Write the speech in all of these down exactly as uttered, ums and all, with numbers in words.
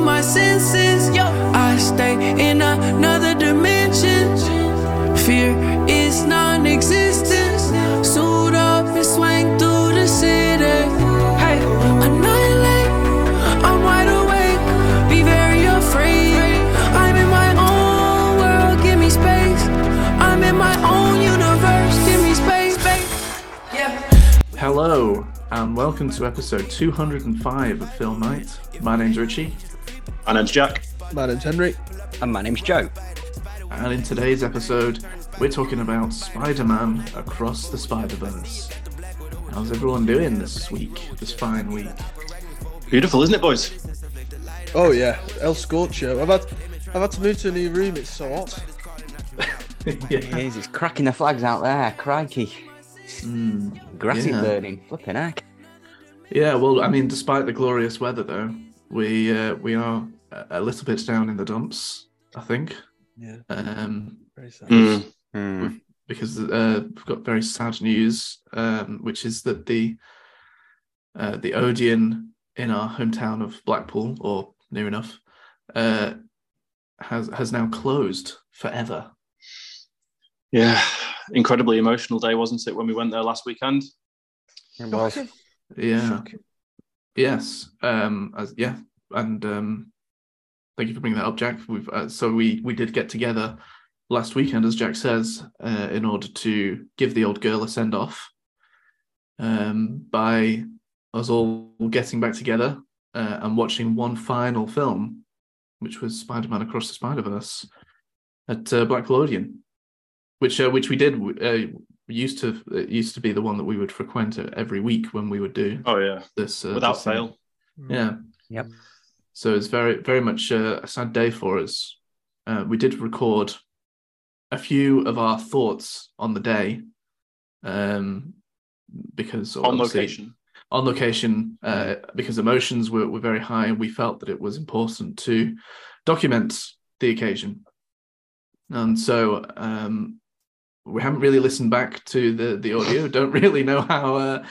my senses. I stay in another dimension. Fear is non-existent. Suit up and swing through the city. Hey, annihilate. I'm wide awake. Be very afraid. I'm in my own world. Give me space. I'm in my own universe. Give me space, space. Yeah. Hello, and welcome to episode two hundred five of Film Night. My name's Richie. My name's Jack. My name's Henry. And my name's Joe. And in today's episode, we're talking about Spider-Man Across the Spider-Verse. How's everyone doing this week, this fine week? Beautiful, isn't it, boys? Oh yeah, El Scorcho. I've had, I've had to move to a new room. It's so hot. Yeah. It is, it's cracking the flags out there, crikey. Mm, Grassy yeah. burning, flipping heck. Yeah, well, I mean, despite the glorious weather, though, we uh, we are a little bit down in the dumps, I think. Yeah. Um, Very sad. Mm. Mm. because uh, we've got very sad news, um, which is that the uh, the Odeon in our hometown of Blackpool, or near enough, uh, has has now closed forever. Yeah, incredibly emotional day, wasn't it, when we went there last weekend? It was. Yeah. Shocking. Yes. Um. As yeah, and um, thank you for bringing that up, Jack. We've uh, so we we did get together last weekend, as Jack says, uh, in order to give the old girl a send off. Um, by us all getting back together uh, and watching one final film, which was Spider-Man Across the Spider-Verse at uh, Blackpool Odeon, which uh, which we did uh, used to it used to be the one that we would frequent every week when we would do Oh, yeah. this uh, Without this thing. fail. Yeah. Yep. So it's very very much uh, a sad day for us. Uh, we did record a few of our thoughts on the day, um, because On obviously- location. on location, uh, because emotions were, were very high, and we felt that it was important to document the occasion. And so um, we haven't really listened back to the, the audio. Don't really know how uh,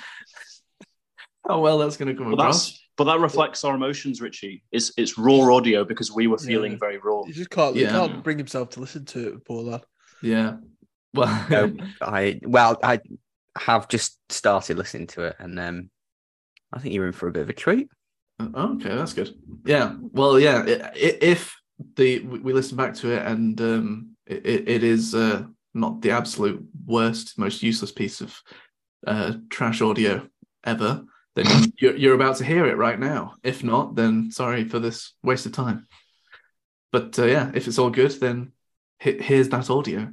how well that's going to come But, across. that's, but that reflects our emotions, Richie. It's it's raw audio because we were feeling Yeah. very raw. He just can't, he Yeah. can't bring himself to listen to it, poor lad. Yeah. Well, No, I well, I have just started listening to it, and um, I think you're in for a bit of a treat. okay, that's good. Yeah. Well, yeah. i- i- If the we listen back to it and um, it, it is uh, not the absolute worst, most useless piece of uh, trash audio ever, then you're, you're about to hear it right now. If not, then sorry for this waste of time. But uh, yeah, if it's all good, then he- here's that audio.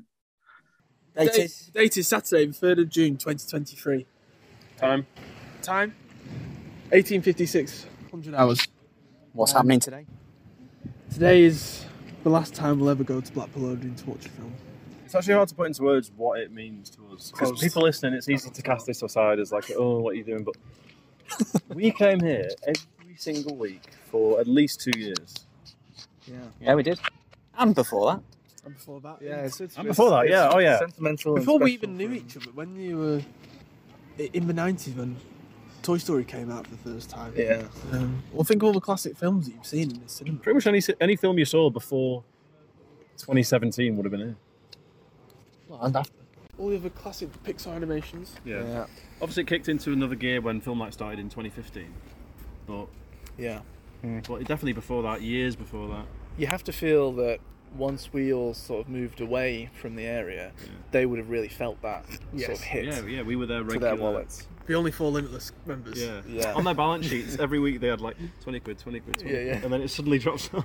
Date, date is Saturday, the third of June, twenty twenty-three. Time. Time? eighteen fifty-six. one hundred hours. What's happening today? Today is the last time we'll ever go to Blackpool Odeon to watch a film. It's actually hard to put into words what it means to us. Because Closed. people listening, it's easy to cast this aside as like, oh, what are you doing? But we came here every single week for at least two years. Yeah. Yeah, we did. And before that. And before that? Yeah, it's, it's, and before that, yeah, oh yeah. Sentimental. Before and we special even knew for- each other, when you were i- in the nineties, when Toy Story came out for the first time. Yeah. Um, well, think of all the classic films that you've seen in the cinema. Pretty much any any film you saw before twenty seventeen would have been here. Well, and after. All the other classic Pixar animations. Yeah. Obviously, it kicked into another gear when Film Night started in twenty fifteen. But, Yeah. but definitely before that, years before that. You have to feel that once we all sort of moved away from the area, Yeah. they would have really felt that Yes. sort of hit Yeah, yeah, we were there to regular. their wallets. The only four Limitless members. Yeah. Yeah. On their balance sheets, every week they had like twenty quid, twenty quid, twenty Yeah, yeah. quid, and then it suddenly drops off.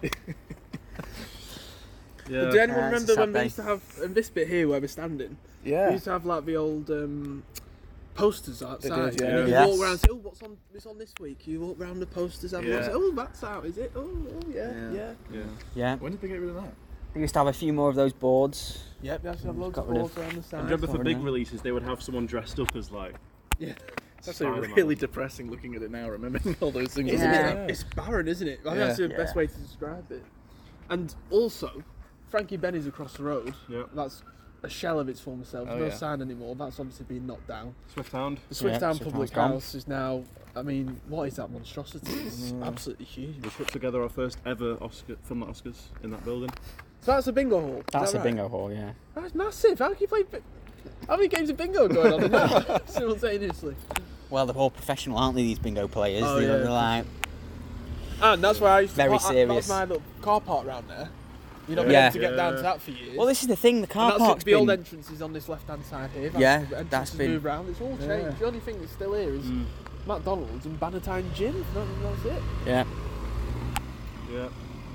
Yeah. Do anyone Uh, it's a remember sad when we day. used to have, in this bit here where we're standing, we Yeah. used to have like the old um, posters outside. did, yeah. And you Yes. walk around and say, oh, what's on, what's on this week? You walk around the posters and Yeah. say, oh, that's out, is it? Oh, oh yeah, Yeah. yeah. Yeah. Yeah. When did they get rid of that? We used to have a few more of those boards. Yep, we have to have loads Got of rid balls of- around the side. And remember for Sorry, big no. releases, they would have someone dressed up as like. Yeah. It's actually Spider-Man. really depressing looking at it now, remembering all those things. Isn't Yeah. it? It's barren, isn't it? I think Yeah. that's the Yeah. best way to describe it. And also, Frankie Benny's across the road. Yeah. That's a shell of its former self. Oh, no yeah. sign anymore. That's obviously been knocked down. Swift Hound. The Swift Yeah, Down Swift Public Hound's gone. House is now. I mean, what is that monstrosity? It's absolutely huge. We put together our first ever Oscar film at Oscars in that building. So that's a bingo hall. Is That's that a right? bingo hall, yeah. That's massive. How can you play? bi- How many games of bingo going on in there simultaneously? Well, they're all professional, aren't they, these bingo players? Oh, They're yeah. like, And that's where I used to. Very well, I- That serious. was my little car park round there. You've not been Yeah. able to get down Yeah. to that for years. well, this is the thing, the car And that's park's the old been... entrance is on this left-hand side here. Yeah, the entrances that's been- moved round. It's all changed. The only thing that's still here is Mm. McDonald's and Bannatyne Gym. That, that's it. Yeah. Yeah.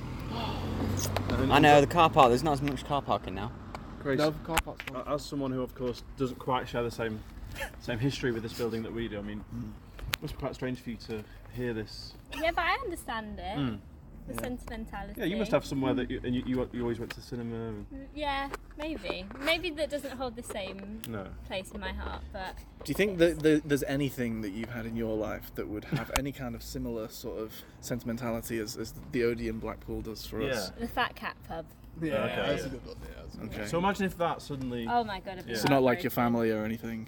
I know, the car park, there's not as much car parking now. Grace, No, car park's gone. as someone who, of course, doesn't quite share the same same history with this building that we do, I mean, it must be quite strange for you to hear this. Yeah, but I understand it. Mm. The sentimentality. Yeah, you must have somewhere that you, and you, you, you always went to the cinema. And, Yeah, maybe. Maybe that doesn't hold the same no. place in my heart, but Do you think that the, there's anything that you've had in your life that would have any kind of similar sort of sentimentality as, as the Odeon Blackpool does for us? the Fat Cat Pub. Yeah, Okay, that's yeah. a good one. Yeah, that's a good Okay. So imagine if that suddenly. Oh my god, I'd be Yeah. So not like your heartbroken. family or anything.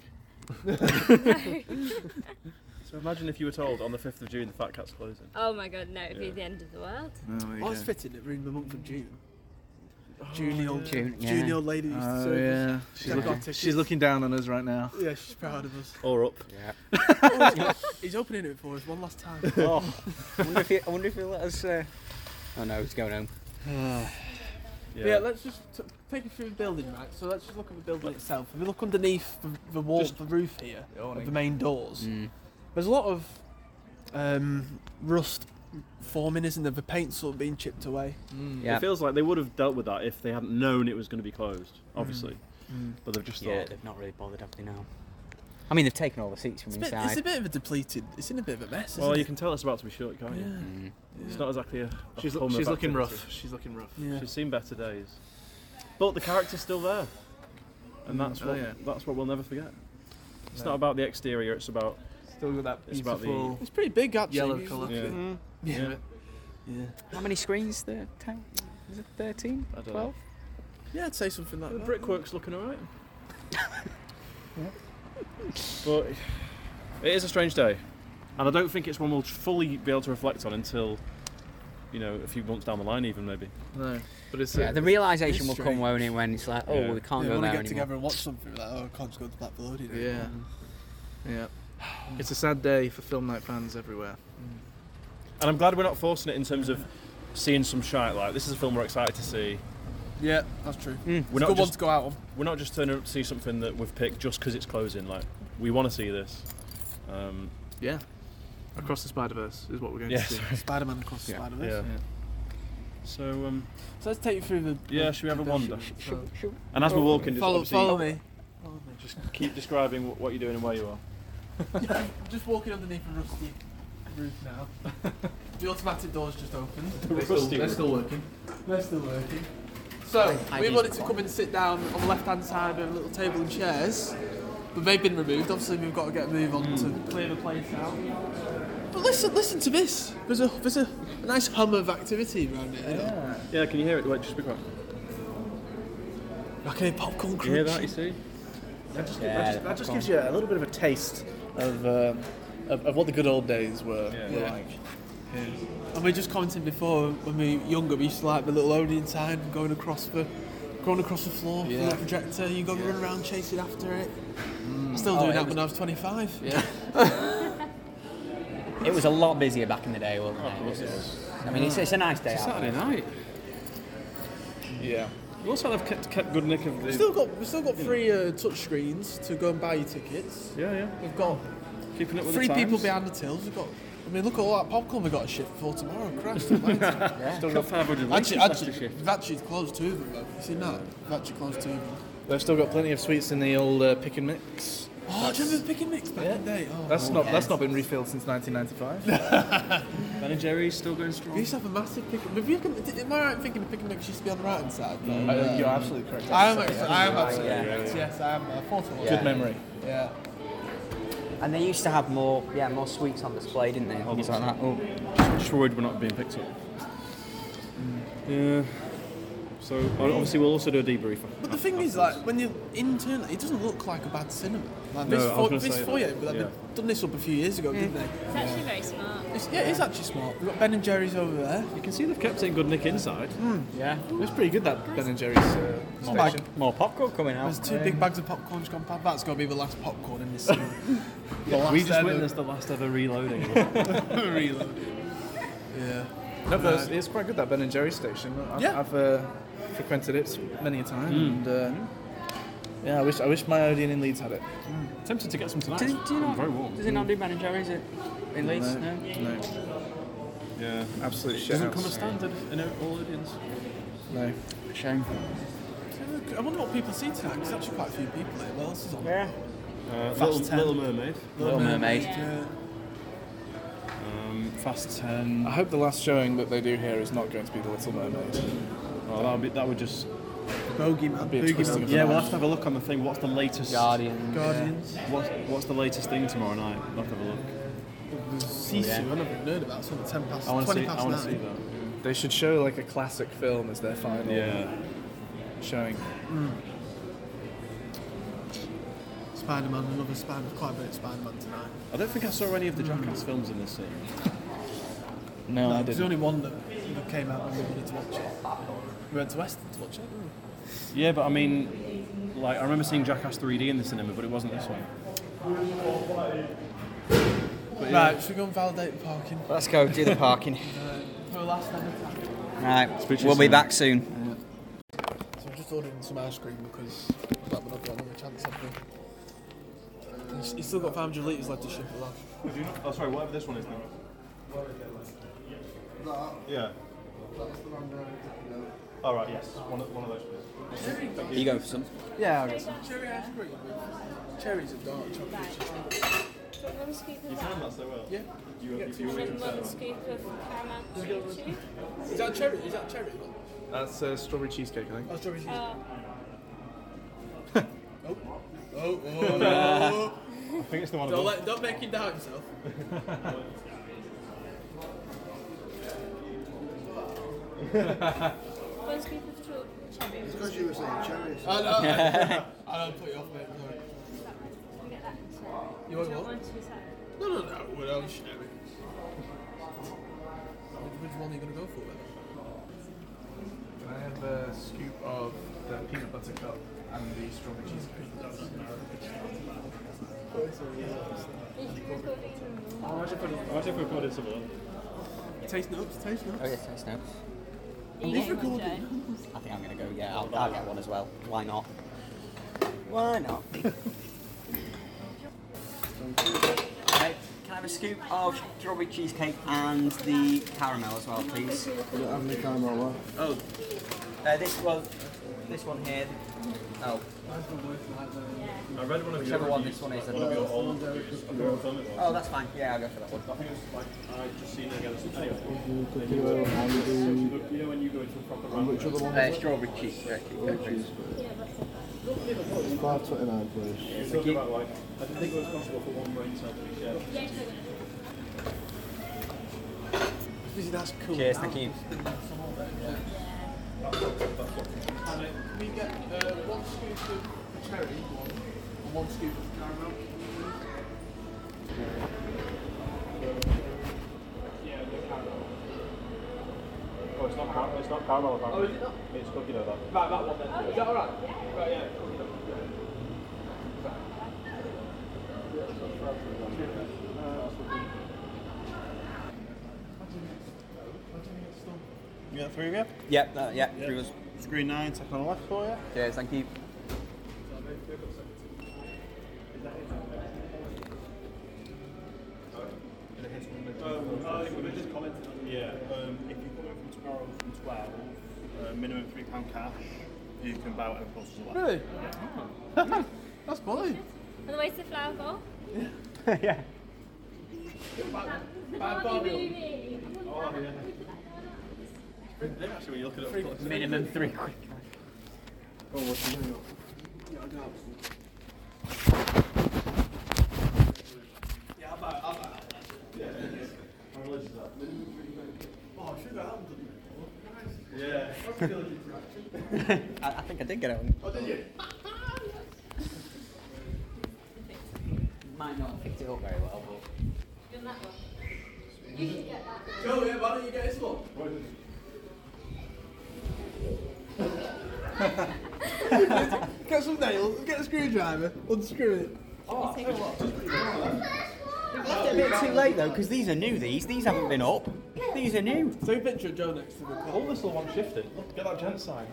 So imagine if you were told on the fifth of June the Fat Cat's closing. Oh my god, no, it'd be Yeah. the end of the world. Oh, there you Oh, it's go. fitting. It ruined the month of June. June, the old June, yeah. June, the old lady used to Oh serve us. yeah, she's Check our looking, tickets. she's looking down on us right now. Yeah, she's proud of us. Or up. Yeah. He's opening it for us one last time. Oh, I wonder if he, I wonder if he'll let us... Uh... Oh no, he's going home. Yeah. Yeah, let's just t- take you through the building, right? So let's just look at the building itself. If we look underneath the, the wall, Just- the roof here, The of awning. the main doors, Mm. there's a lot of um, rust forming, isn't there? The paint's sort of being chipped away. Yeah. It feels like they would have dealt with that if they hadn't known it was going to be closed, obviously. But they've just Yeah, thought. they've not really bothered, have they now? I mean, they've taken all the seats from It's a, bit, inside. it's a bit of a depleted. It's in a bit of a mess. Isn't Well, it? you can tell it's about to be short, can't you? Yeah. Mm. It's not exactly a. a She's, hum she's of looking activity. rough. She's looking rough. Yeah. She's seen better days, but the character's still there, and that's Oh, what yeah. that's what we'll never forget. It's No. not about the exterior; it's about Still got that It's about the- beautiful. It's pretty big, actually. Yellow It's- colour. yeah. Mm. Yeah. yeah. Yeah. How many screens? There? ten? Is it thirteen? I don't twelve? Yeah, I'd say something like The that. brickwork's looking alright. But it is a strange day, and I don't think it's one we'll fully be able to reflect on until, you know, a few months down the line, even maybe. No, but it's Yeah, uh, the realisation it's will come, strange. won't it, when it's like, oh, Yeah. we can't Yeah, go want to there get anymore. together and watch something. We're like, oh, I can't just go to Black Velodium. yeah, yeah. It's a sad day for film night fans everywhere. And I'm glad we're not forcing it in terms of seeing some shite. Like, this is a film we're excited to see. Yeah, that's true. Mm. It's We're a not good one just to go out on. we're not just turning up to see something that we've picked just because it's closing. Like, we want to see this. Um, Yeah, Across the Spider Verse is what we're going yeah. to see. sorry. Spider-Man Across the Yeah. Spider-Verse. Yeah. So um, So let's take you through the. yeah, the- should we have a the- wander? So- And as we're walking, just Follow, obviously follow me. just keep describing what, what you're doing and where you are. I'm just walking underneath a rusty roof now. The automatic door's just opened. The rusty They're roof. still working. They're still working. So, I we just- wanted to come and sit down on the left-hand side of a little table and chairs, but they've been removed. Obviously, we've got to get a move on to clear the place out. But listen, listen to this. There's a there's a, a nice hum of activity around it. You know? Yeah, can you hear it? Wait, just be quiet. Like a popcorn crunch. You hear that? You see? That just, Yeah, that just, that just gives you a little bit of a taste of, um, of, of what the good old days were, Yeah. were Yeah. like. And we were just commenting before when we were younger, we used to like the little Odeon sign going across the going across the floor Yeah. with the projector. You got to run around chasing after it. I'm still Oh, doing it that was- when I was twenty-five. Yeah. It was a lot busier back in the day, wasn't Of course it? it was. I mean, it's, it's a nice day out. Saturday night. Yeah. You also have kept, kept good nick of the. We've still got we've still got free uh, touch screens to go and buy your tickets. Yeah, yeah. We've got Keeping it with three the people times. behind the tills. We've got. I mean, look at all that popcorn we got to ship for tomorrow. Christ almighty. Yeah. Still got five hundred Actually, left actually, to shift. we've actually closed two of them. Though. You seen that? We've actually closed two of them. They've still got plenty of sweets in the old uh, pick and mix. Oh, do you remember the pick and mix back in the day? Oh, That's oh. not that's not been refilled since nineteen ninety-five. Ben and Jerry's still going We strong. used to have a massive pick. Have you, am I right in thinking the pick and mix used to be on the right hand side? No. Uh, you're absolutely correct. I am. Actually, I am absolutely Yeah. correct. Yes, I am. I thought it was. Good memory. Yeah. And they used to have more, yeah, more sweets on display, didn't they? Things like that. Oh. I'm just worried we're not being picked up. Yeah. So obviously we'll also do a debrief. But the thing is, like, when you internally, it doesn't look like a bad cinema. Like No, this, I was fo- gonna this say foyer, that. but like, Yeah. they've done this up a few years ago, didn't they? It's actually very smart. It's, yeah, it is actually smart. We've got Ben and Jerry's over there. You can see they've kept it in good nick inside. Yeah, it was pretty good, that Ben and Jerry's uh, More, station. more popcorn coming out. There's two big bags of popcorn just gone past. That's got to be the last popcorn in this cinema. The last We just ever. witnessed the last ever reloading. Reload. Yeah. No, but it's, it's quite good, that Ben and Jerry's station. I've, Yeah. I've uh, frequented it many a time, and uh, yeah, I wish I wish my Odeon in Leeds had it. Tempted to get some tonight. Does it, do you not, Very warm. does it not do Ben and Jerry's in in Leeds? No. no, Yeah. absolute shit. Doesn't house. come as standard in all audience. No. Shame. I wonder what people see tonight, because there's actually quite a few people here. What else is on? Yeah. Uh, Fast Little, ten. Little Mermaid. Little Mermaid. Yeah. Um, Fast ten. I hope the last showing that they do here is not going to be The Little Mermaid. Oh, that would be that would just. Bogeyman. Be a twisting of the Yeah, we'll knife. have to have a look on the thing. What's the latest? Guardian. Guardians. What's, what's the latest thing tomorrow night? I'll have a look. Sisu, yeah. I never heard about. It's on at ten past, I want to twenty see. I past want to see nine. that. They should show like a classic film as their final Yeah. showing. Spider-Man, another Spider, quite a bit of Spider-Man tonight. I don't think I saw any of the Jackass films in this scene. No, I There's didn't. only one that, that came out when we wanted to watch it. We went to Weston to watch it. Yeah, but I mean, like I remember seeing Jackass three D in the cinema, but it wasn't this one. But yeah. Right, should we go and validate the parking? Let's go do the parking. For the last time. Right, Speak to you we'll be soon. back soon. So I'm just ordering some ice cream because I've not got another chance, have we? He's, he's still got five hundred litres left to ship as well. Oh, sorry, whatever this one is now. Yeah. All right. Yes. One of, one of those, please. Are you going for some? Yeah, I'll get some. Cherry ice cream with cherries and dark chocolate. Right. Do you want one scoop of You that? timed that so well. Yeah. You, Get you, two you were And concerned. one scoop of caramel choo choo. Is that cherry? Is that cherry? That's uh, strawberry cheesecake, I think. Oh, strawberry cheese. Oh, Oh, oh, oh. I think it's the one Don't, above. let, don't make him doubt himself. one scoop of cho- cherry. Because you were saying cherries. I know. I don't put you off, mate. Sorry. Can get that instead. You want Do you what? want one to side? No, no, no. What else? Cherry. Which one are you going to go for then? Can I have a scoop of the peanut butter cup and the strawberry cheesecake? Imagine if we recorded some of them. Taste notes, taste notes. Oh yeah, taste notes. Are you getting one, Joe? I think I'm gonna go. Yeah, I'll, I'll get one as well. Why not? Why not? Okay, can I have a scoop of strawberry cheesecake and the caramel as well, please? You don't have any caramel left. Oh, uh, this one, this one here. Oh, I read one of whichever your one reviews, this one is. One of your old. I couldn't film it. Oh, that's fine. Yeah, I'll go for that one. I think it was like I just seen it again. Anyway, You could do it and the... you know when you go into a proper And round. which other one? Uh, strawberry cheesecake, please. five twenty-nine, please. Talking about like, I didn't think it was possible for one brain cell to be shared. This is that's cool. Cheers, thank you. Can we get uh, one scoop of cherry one, and one scoop of caramel? Oh, it's not caramel. It's not caramel. Oh, is it not? It's cookie dough. That. Right, that one then. Is that alright? Right, yeah. You got three of you? Yep, uh, yeah, three was. Screen nine, second on the left for you. Cheers, thank you. Um, I think we just commented on yeah. Um, if you come in from tomorrow from twelve, uh, minimum three pound cash, you can buy whatever courses you like. Really? That's funny. On the way to the flower bowl? Yeah. Barbie. Actually, when you look at it, Minimum three quid. Oh, what's the name? Yeah, I'll buy it. I'll buy it. how religious is that? Oh, sugar, I haven't done it before. Yeah. I, I think I did get it on. Oh, did you? Might not have picked it up very well, but. Go, yeah, why don't you get this one? Get some nails, get a screwdriver, unscrew it. Oh, We've left it a bit too late though, because these are new. These these haven't been up. These are new. Take a picture of Joe next to the car. Hold this little one shifted. Look, get that gent sign.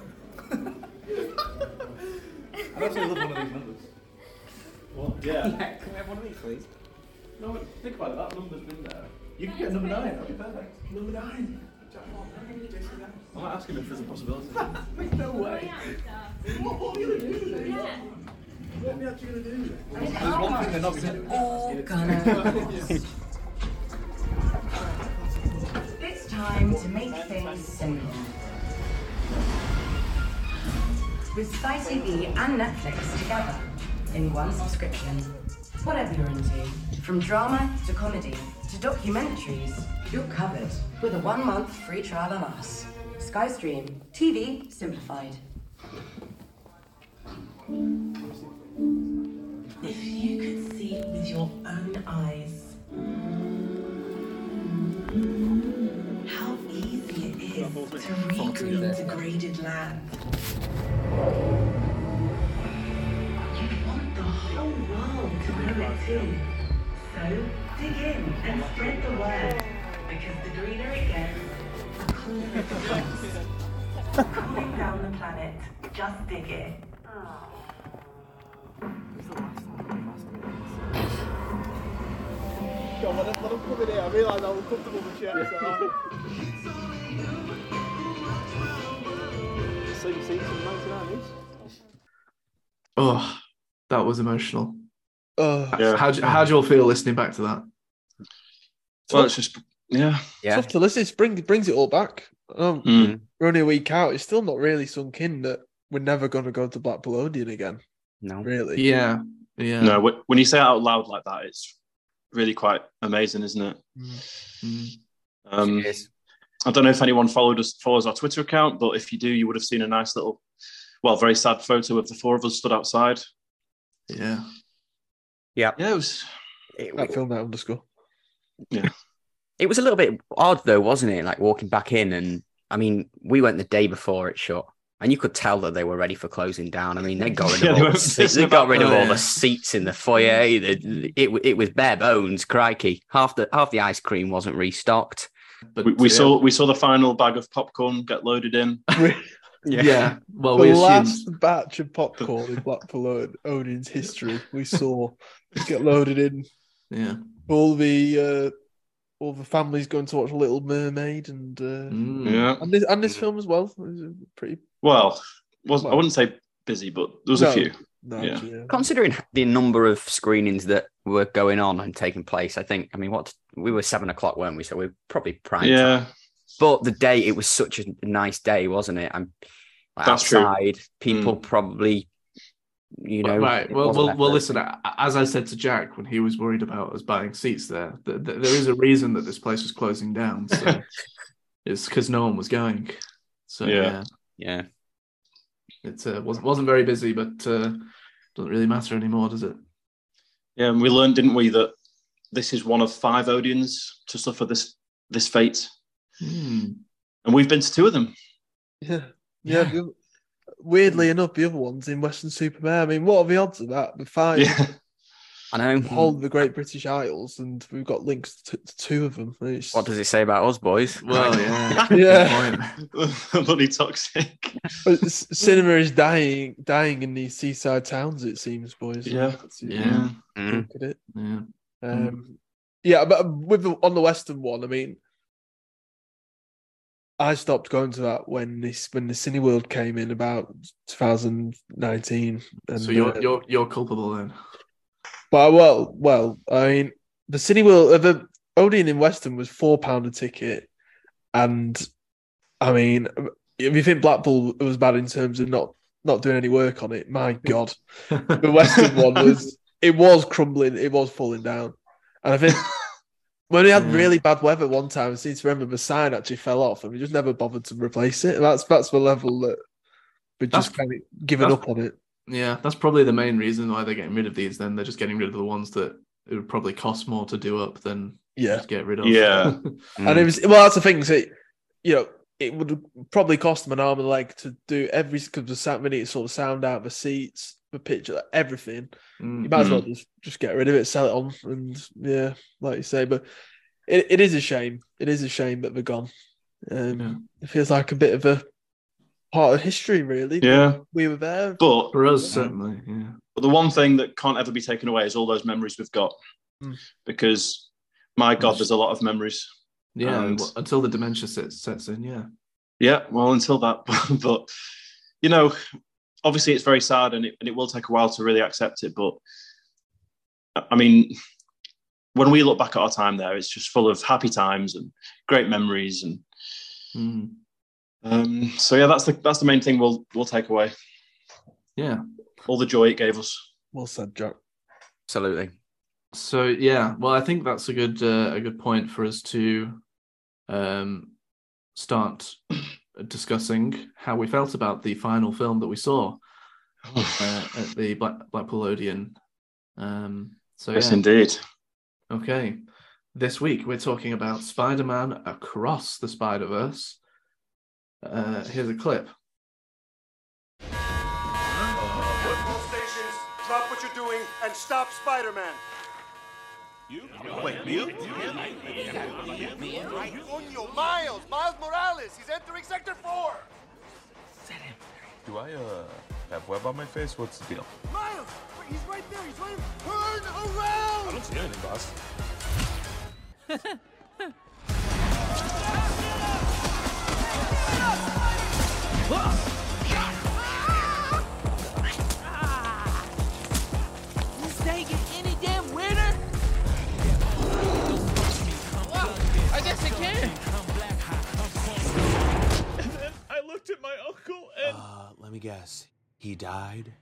I'd actually love one of these numbers. What? Yeah. Yeah, can we have one of these, please? No, think about it. That number's been there. You can get number nine. That'd be perfect. Number nine. I might ask him if there's a possibility. No way. What, what are you going to do with it? Yeah. What are we actually going to do with it? There's one thing they're not going to do. It's time to make things simple. With Sky T V and Netflix together in one subscription. Whatever you're into, from drama to comedy to documentaries, you're covered with a one-month free trial on us. Skystream, T V simplified. If you could see with your own eyes how easy it is to regreen degraded land. You'd want the whole world to know it too. So dig in and spread the word, because the greener it gets, the cooler it gets. Cooling down the planet, just dig it. Go on, let them, let them come in here. I realise how uncomfortable the chairs are. Same seats in the ninety-nines. Oh, that was emotional. Oh, Yeah. How do how do you all feel listening back to that? Well, it's just yeah. Yeah. tough to listen. It brings, brings it all back. Um, Mm. We're only a week out. It's still not really sunk in that we're never going to go to Blackpool Odeon again. No. Really. Yeah, yeah. No, wh- when you say it out loud like that, it's really quite amazing, isn't it? Mm. Um, It is. I don't know if anyone followed us follows our Twitter account, but if you do, you would have seen a nice little, well, very sad photo of the four of us stood outside. Yeah. Yeah. Yeah, it was. It, That film that underscore. it was a little bit odd though, wasn't it? Like walking back in, and I mean, we went the day before it shut, and you could tell that they were ready for closing down. I mean, they got rid Yeah, of they all were the seats. pissing They got about rid of that, all yeah. the seats in the foyer. It, it it was bare bones. Crikey, half the half the ice cream wasn't restocked. But We, we yeah. saw we saw the final bag of popcorn get loaded in. Yeah. Well, the we last assumed. batch of popcorn in Blackpool Od- Odeon's history we saw get loaded in. Yeah. All the uh, all the families going to watch Little Mermaid and uh, Mm. Yeah. and this and this film as well. It was a pretty Well, was I Well- wouldn't say busy, but there was No. a few. no, Yeah. actually, yeah. Considering the number of screenings that were going on and taking place, I think. I mean, what we were seven o'clock, weren't we? So we were probably prime time. Yeah, But the day, it was such a nice day, wasn't it? I'm like, That's true. outside, people probably, you know. right. it Well, wasn't well, well. effort. Listen. a- As I said to Jack when he was worried about us buying seats there, th- th- there is a reason that this place was closing down. So it's because no one was going. So Yeah. yeah, Yeah. it uh, wasn't wasn't very busy, but uh, doesn't really matter anymore, does it? yeah. And we learned, didn't we, that this is one of five Odeons to suffer this this fate, Hmm. and we've been to two of them. Yeah, yeah. the oth- Weirdly enough, the other ones in Western Supermare. I mean, what are the odds of that? The five Yeah, I know. whole of the Great British Isles, and we've got links to, to two of them. It's- What does it say about us, boys? Well, yeah. Yeah. Good point. bloody toxic. But s- cinema is dying, dying in these seaside towns. It seems, boys. Yeah. That's- Yeah. Mm. Look at it. Yeah. Um, yeah, but with the, on the Western one, I mean, I stopped going to that when this when the Cineworld came in about twenty nineteen. And, So you're uh, you're you're culpable then. but well, well, I mean, the Cineworld, uh, the Odeon in Western was four pound a ticket, and I mean, if you think Blackpool was bad in terms of not not doing any work on it, my God, the Western one was it was crumbling, it was falling down, and I think When we had Yeah. really bad weather one time, I seem to remember the sign actually fell off, and we just never bothered to replace it. That's that's the level that we're just That's- kind of giving that's- up on it. Yeah, that's probably the main reason why they're getting rid of these. Then they're just getting rid of the ones that it would probably cost more to do up than Yeah. just get rid of. Yeah. And it was well, that's the thing. So, you know, it would probably cost them an arm and a leg to do every because the sound, we need to sort of sound out the seats, the picture, like, everything. Mm. You might as well just, just get rid of it, sell it on, and yeah, like you say. But it, it is a shame. It is a shame that they're gone. Um, Yeah. It feels like a bit of a part of history, really. but Yeah. we were there. But For us, certainly, yeah. But the one thing that can't ever be taken away is all those memories we've got. Mm. Because, my God, there's a lot of memories. Yeah, And- well, until the dementia sets, sets in, yeah. Yeah, well, until that. But, you know, obviously it's very sad and it, and it will take a while to really accept it. But, I mean, when we look back at our time there, it's just full of happy times and great memories. And Mm. um, so, yeah, that's the that's the main thing we'll we'll take away. Yeah. All the joy it gave us. Well said, Jack. Absolutely. So yeah, well, I think that's a good uh, a good point for us to um, start discussing how we felt about the final film that we saw uh, at the Black, Blackpool Odeon. Um, so Yes, yeah. indeed. Okay, this week we're talking about Spider-Man Across the Spider-Verse. Uh, here's a clip. All stations, drop what you're doing and stop Spider-Man. You? Wait, me? Coño, Miles! Miles Morales! He's entering Sector four! Do I uh have web on my face? What's the deal? Miles! Wait, he's right there! He's right... Turn around! I don't see anything, boss. This ain't get any damn weirder? Well, I guess it can. And then I looked at my uncle and Uh, let me guess. He died?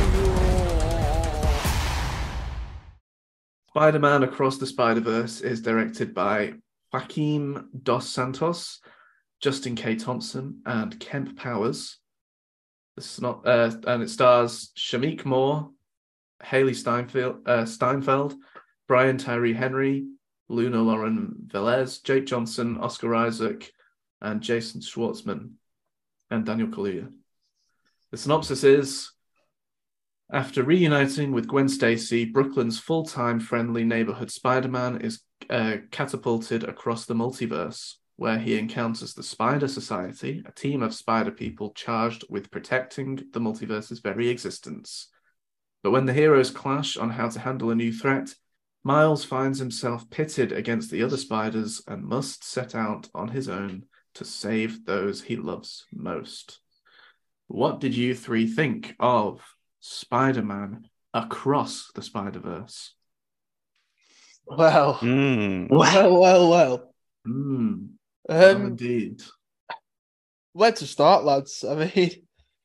Spider-Man Across the Spider-Verse is directed by Joaquim Dos Santos, Justin K. Thompson, and Kemp Powers. This is not, uh, and it stars Shamik Moore, Haley Steinfeld, uh, Steinfeld, Brian Tyree Henry, Luna Lauren Velez, Jake Johnson, Oscar Isaac, and Jason Schwartzman, and Daniel Kaluuya. The synopsis is: after reuniting with Gwen Stacy, Brooklyn's full-time friendly neighborhood Spider-Man is uh, catapulted across the multiverse, where he encounters the Spider Society, a team of spider people charged with protecting the multiverse's very existence. But when the heroes clash on how to handle a new threat, Miles finds himself pitted against the other spiders and must set out on his own to save those he loves most. What did you three think of Spider-Man Across the Spider-Verse? Well, Mm. well, well, well. Mm. Well, Um, indeed. Where to start, lads? I mean,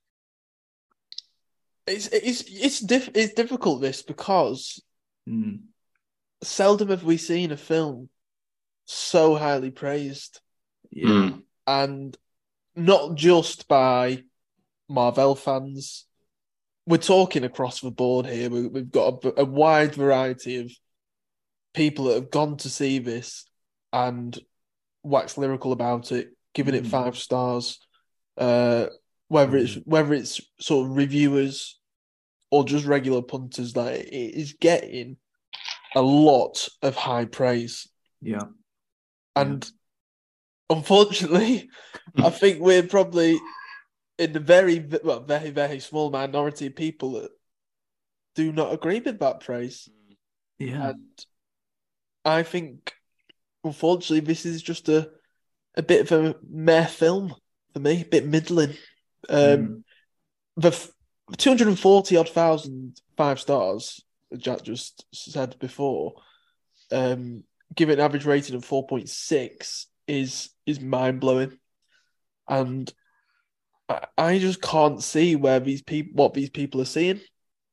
it's it's it's diff- it's difficult this because Mm. seldom have we seen a film so highly praised, Yeah. and not just by Marvel fans. We're talking across the board here. We, we've got a, a wide variety of people that have gone to see this and waxed lyrical about it, giving it Mm. five stars. Uh, whether it's whether it's sort of reviewers or just regular punters, like it is getting a lot of high praise. Yeah. And unfortunately, I think we're probably in the very, well, very, very small minority of people that do not agree with that praise. Yeah. And I think, unfortunately, this is just a, a bit of a meh film for me, a bit middling. Um, The f- two hundred forty odd thousand five stars, that Jack just said before, um, giving an average rating of four point six is is mind blowing, and I, I just can't see where these people what these people are seeing.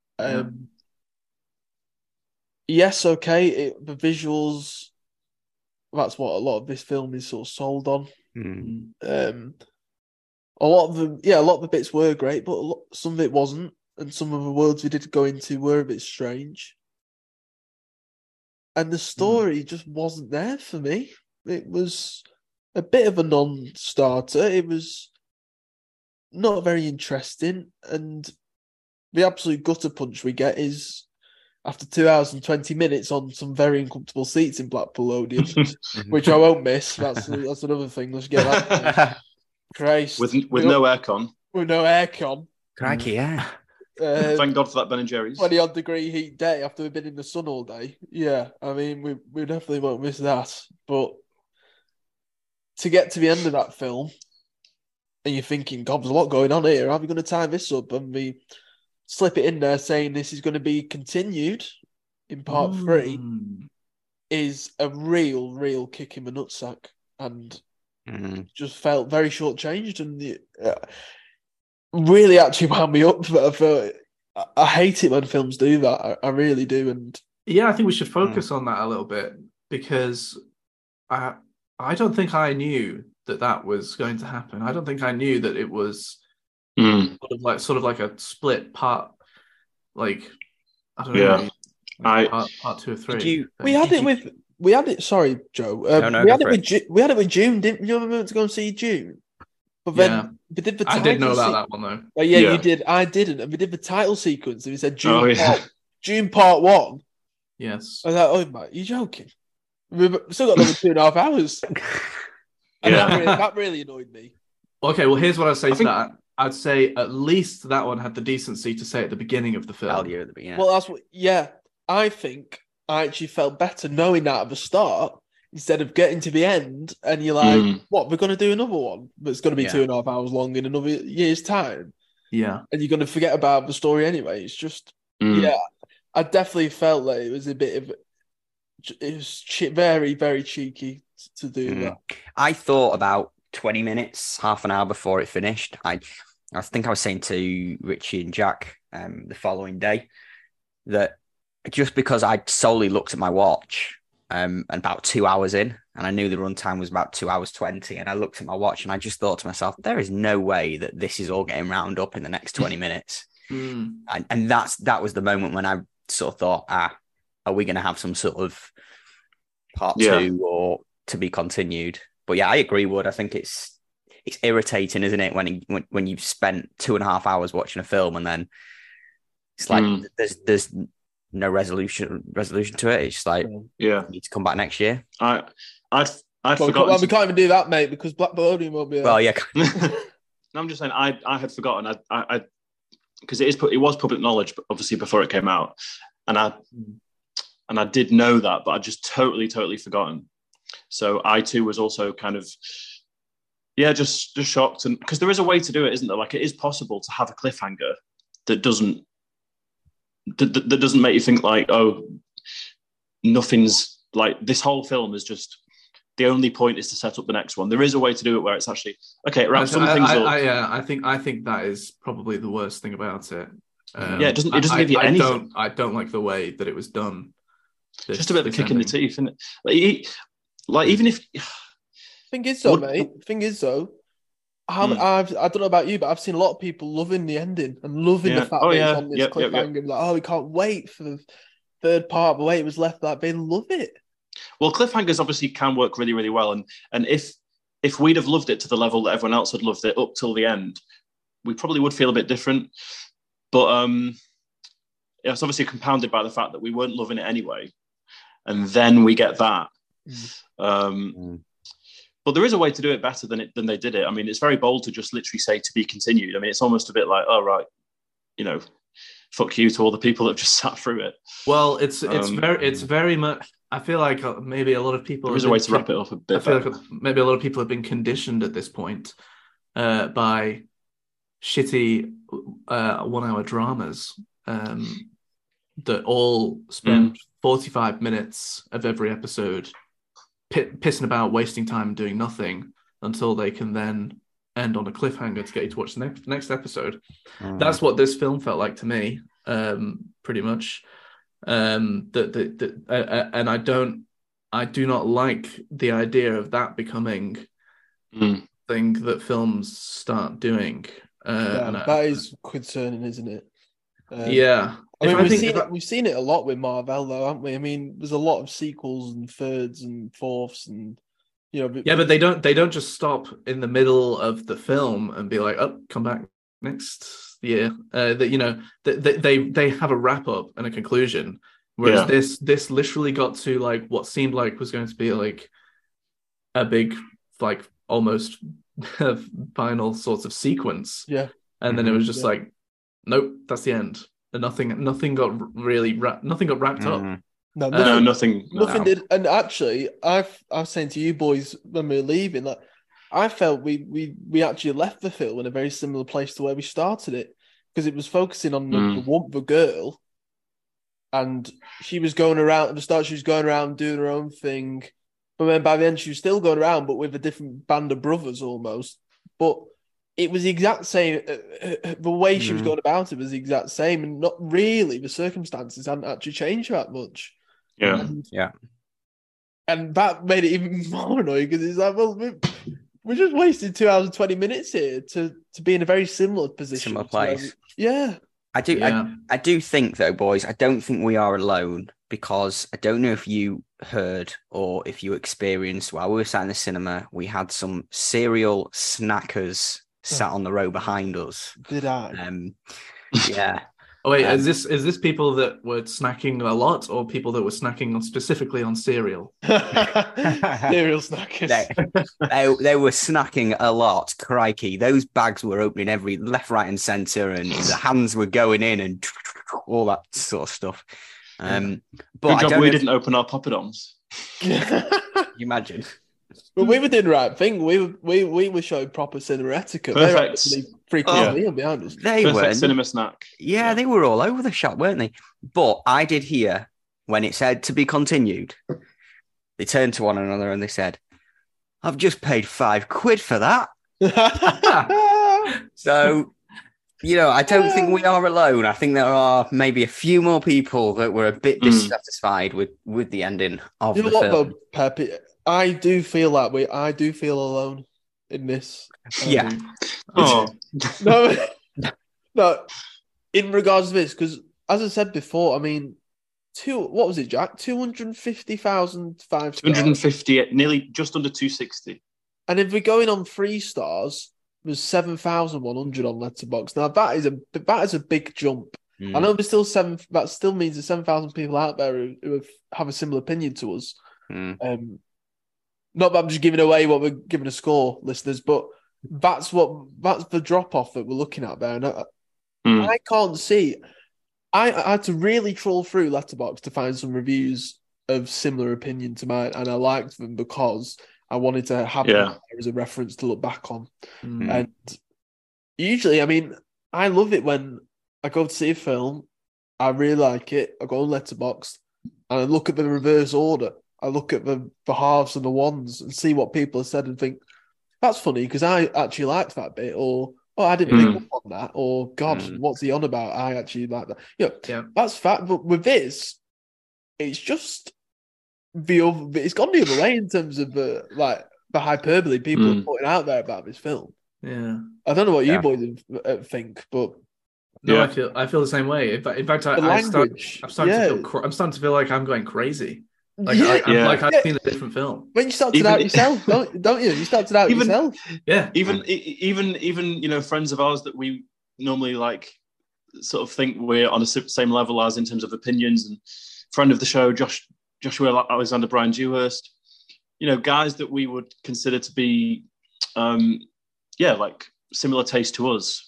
Um, Yes, okay, it, the visuals that's what a lot of this film is sort of sold on. Mm. Um, a lot of them, yeah, a lot of the bits were great, but a lot, some of it wasn't, and some of the worlds we did go into were a bit strange. And the story mm. just wasn't there for me. It was a bit of a non-starter. It was not very interesting, and the absolute gutter punch we get is after two hours and twenty minutes on some very uncomfortable seats in Blackpool Odeon, which I won't miss. That's that's another thing. Let's get that. Christ. With with no aircon. With no aircon. Crikey, yeah. Um, Thank God for that Ben and Jerry's. twenty odd degree heat day after we've been in the sun all day. Yeah, I mean, we we definitely won't miss that. But to get to the end of that film, and you're thinking, God, there's a lot going on here. How are we going to tie this up? And we slip it in there saying this is going to be continued in part mm. three is a real, real kick in the nutsack. And mm. just felt very shortchanged. And the, uh, really actually wound me up. For, for, I, I hate it when films do that. I, I really do. And yeah, I think we should focus mm. on that a little bit, because I, I don't think I knew that that was going to happen. I don't think I knew that it was mm. sort of like sort of like a split part, like I don't yeah. know, like I part, part two or three. You, we had it you... with we had it. Sorry, Joe. Um, no, no, we had it with it. Ju- we had it with June. Didn't you? Remember to go and see June? But then yeah. we did the. I didn't know about se- that one though. Oh, yeah, yeah, you did. I didn't. And we did the title sequence, and we said June. Oh, yeah. part, June part one. Yes. I was like, oh my, you joking? We've still got another two and a half hours. And Yeah. that, really, that really annoyed me. Okay, well, here's what I'd say I to think- that. I'd say at least that one had the decency to say at the beginning of the film. Value at the beginning. Well, that's what. Yeah, I think I actually felt better knowing that at the start instead of getting to the end and you're like, Mm. "What? We're going to do another one, but it's going to be Yeah. two and a half hours long in another year's time." Yeah. And you're going to forget about the story anyway. It's just, Mm. yeah, I definitely felt that it was a bit of, it was che- very, very cheeky to do Mm. that. I thought about twenty minutes, half an hour before it finished. I I think I was saying to Richie and Jack um, the following day that just because I solely looked at my watch um, and about two hours in, and I knew the runtime was about two hours twenty, and I looked at my watch and I just thought to myself, there is no way that this is all getting round up in the next twenty minutes. Mm. And, and that's that was the moment when I sort of thought, ah, are we going to have some sort of part Yeah. two or to be continued? But yeah, I agree, Wood. I think it's it's irritating, isn't it, when when when you've spent two and a half hours watching a film and then it's like Mm. there's there's no resolution resolution to it. It's just like Yeah. you need to come back next year. I I'd I'd Well, we, can't, forgotten. well, we to- can't even do that, mate, because Blackpool Odeon won't be there. Well, yeah, No, I'm just saying I I had forgotten. I I because it is pu- it was public knowledge, but obviously before it came out, and I and I did know that, but I just totally totally forgotten. So I too was also kind of yeah, just just shocked, and because there is a way to do it, isn't there? Like it is possible to have a cliffhanger that doesn't that, that that doesn't make you think like, oh, nothing's like this whole film is just. The only point is to set up the next one. There is a way to do it where it's actually okay. Wrap some I, things I, up. I, yeah, I think I think that is probably the worst thing about it. Um, Yeah, it doesn't- it doesn't I, give you I, anything. I don't, I don't like the way that it was done. This- just a bit of a this kick in the ending. teeth, isn't it? Like, he- like even if Thing is, though, What- mate. Thing is, though, how, Hmm. I've, I don't know about you, but I've seen a lot of people loving the ending and loving Yeah. the fact Oh, that yeah. it's on this Yep, yep, cliffhanger. yep. Like, oh, we can't wait for the third part. The way it was left, that they love it. well, cliffhangers obviously can work really, really well, and and if if we'd have loved it to the level that everyone else had loved it up till the end, we probably would feel a bit different. But um, yeah, it's obviously compounded by the fact that we weren't loving it anyway, and then we get that. Um, Mm. But there is a way to do it better than it than they did it. I mean, it's very bold to just literally say to be continued. I mean, it's almost a bit like, oh right, you know, fuck you to all the people that have just sat through it. Well, it's it's Um, very it's very much. I feel like uh, maybe a lot of people. There is have a way been to wrap it up a I bit feel better. like maybe a lot of people have been conditioned at this point uh, by shitty uh, one-hour dramas um, that all spend forty-five minutes of every episode pi pissing about, wasting time, doing nothing until they can then end on a cliffhanger to get you to watch the next next episode. Mm. That's what this film felt like to me, um, pretty much. Um, that that that, uh, uh, and I don't, I do not like the idea of that becoming Mm. thing that films start doing. Uh, Yeah, and I- that is concerning, isn't it? Um, yeah. I If mean, I we've think- seen if it. I- We've seen it a lot with Marvel, though, haven't we? I mean, there's a lot of sequels and thirds and fourths, and you know. Yeah, but they don't they don't just stop in the middle of the film and be like, "Oh, come back next year." Uh, that you know, they, they they have a wrap up and a conclusion. Whereas Yeah. this this literally got to like what seemed like was going to be like a big like almost final sort of sequence. Yeah. And then it was just Yeah. like, nope, that's the end. And nothing nothing got really wra- nothing got wrapped up. No, Uh, nothing, No, nothing. nothing no. did. And actually, I've I was saying to you boys when we were leaving, like I felt we we we actually left the film in a very similar place to where we started it, because it was focusing on the, Mm. the one the girl, and she was going around at the start. She was going around doing her own thing, but then by the end she was still going around, but with a different band of brothers almost. But it was the exact same. Uh, uh, the way she was Mm. going about it was the exact same, and not really. The circumstances hadn't actually changed that much. Yeah. And, Yeah. and that made it even more annoying because it's like, well, we, we just wasted two hours and twenty minutes here to to be in a very similar position. Similar to where place. we- yeah. I do. Yeah. I, I do think though, boys. I don't think we are alone, because I don't know if you heard or if you experienced while we were sat in the cinema, we had some serial snackers sat on the row behind us. Did I? Um, yeah. Oh wait, Um, is this is this people that were snacking a lot, or people that were snacking on specifically on cereal? Cereal snackers. They, they, they were snacking a lot. Crikey, those bags were opening every left, right, and centre, and the hands were going in, and all that sort of stuff. Um, but Good I job don't we know if- didn't open our poppadoms. you imagine. But we were doing the right thing. We were we, we were showing proper cinema etiquette. They were Perfect. actually freaking Oh. me behind us. They Perfect were cinema snack. Yeah, they were all over the shop, weren't they? But I did hear when it said to be continued, they turned to one another and they said, "I've just paid five quid for that." So, you know, I don't think we are alone. I think there are maybe a few more people that were a bit Mm. dissatisfied with, with the ending of You know the what, film. though, Pep? I do feel that way. I do feel alone in this. Yeah. Oh, No, no. In regards to this, because as I said before, I mean, two. What was it, Jack? Two hundred fifty thousand five two hundred stars. fifty, nearly just under two sixty. And if we're going on three stars, there's seven thousand one hundred on Letterboxd. Now that is a that is a big jump. Mm. I know there's still seven. That still means there's seven thousand people out there who, who have, have a similar opinion to us. Mm. Um, not that I'm just giving away what we're giving a score, listeners, but that's what that's the drop off that we're looking at there. And I, Mm. I can't see. I, I had to really trawl through Letterboxd to find some reviews of similar opinion to mine, and I liked them because I wanted to have Yeah. them there as a reference to look back on. Mm. And usually, I mean, I love it when I go to see a film, I really like it, I go on Letterboxd, and I look at the reverse order. I look at the, the halves and the ones and see what people have said and think, that's funny because I actually liked that bit, or oh, I didn't Mm. pick up on that, or God, Mm. what's he on about? I actually like that. You know, Yeah. that's fact. But with this, it's just the other, it's gone the other way in terms of the like the hyperbole people Mm. are putting out there about this film. Yeah. I don't know what you Yeah. boys uh, think, but No, Yeah. I feel I feel the same way. In fact, in fact I, the I start, language, I'm starting yeah. to feel cr- I'm starting to feel like I'm going crazy. Like Yeah. I, I'm, Yeah. like I've Yeah. seen a different film. When you start to Even- doubt yourself, don't, don't you? You start to doubt Even- yourself. Yeah. Even, e- even, even, you know, friends of ours that we normally like sort of think we're on the s- same level as in terms of opinions, and friend of the show, Josh, Joshua Alexander Brian Dewhurst, you know, guys that we would consider to be, um, yeah, like similar taste to us,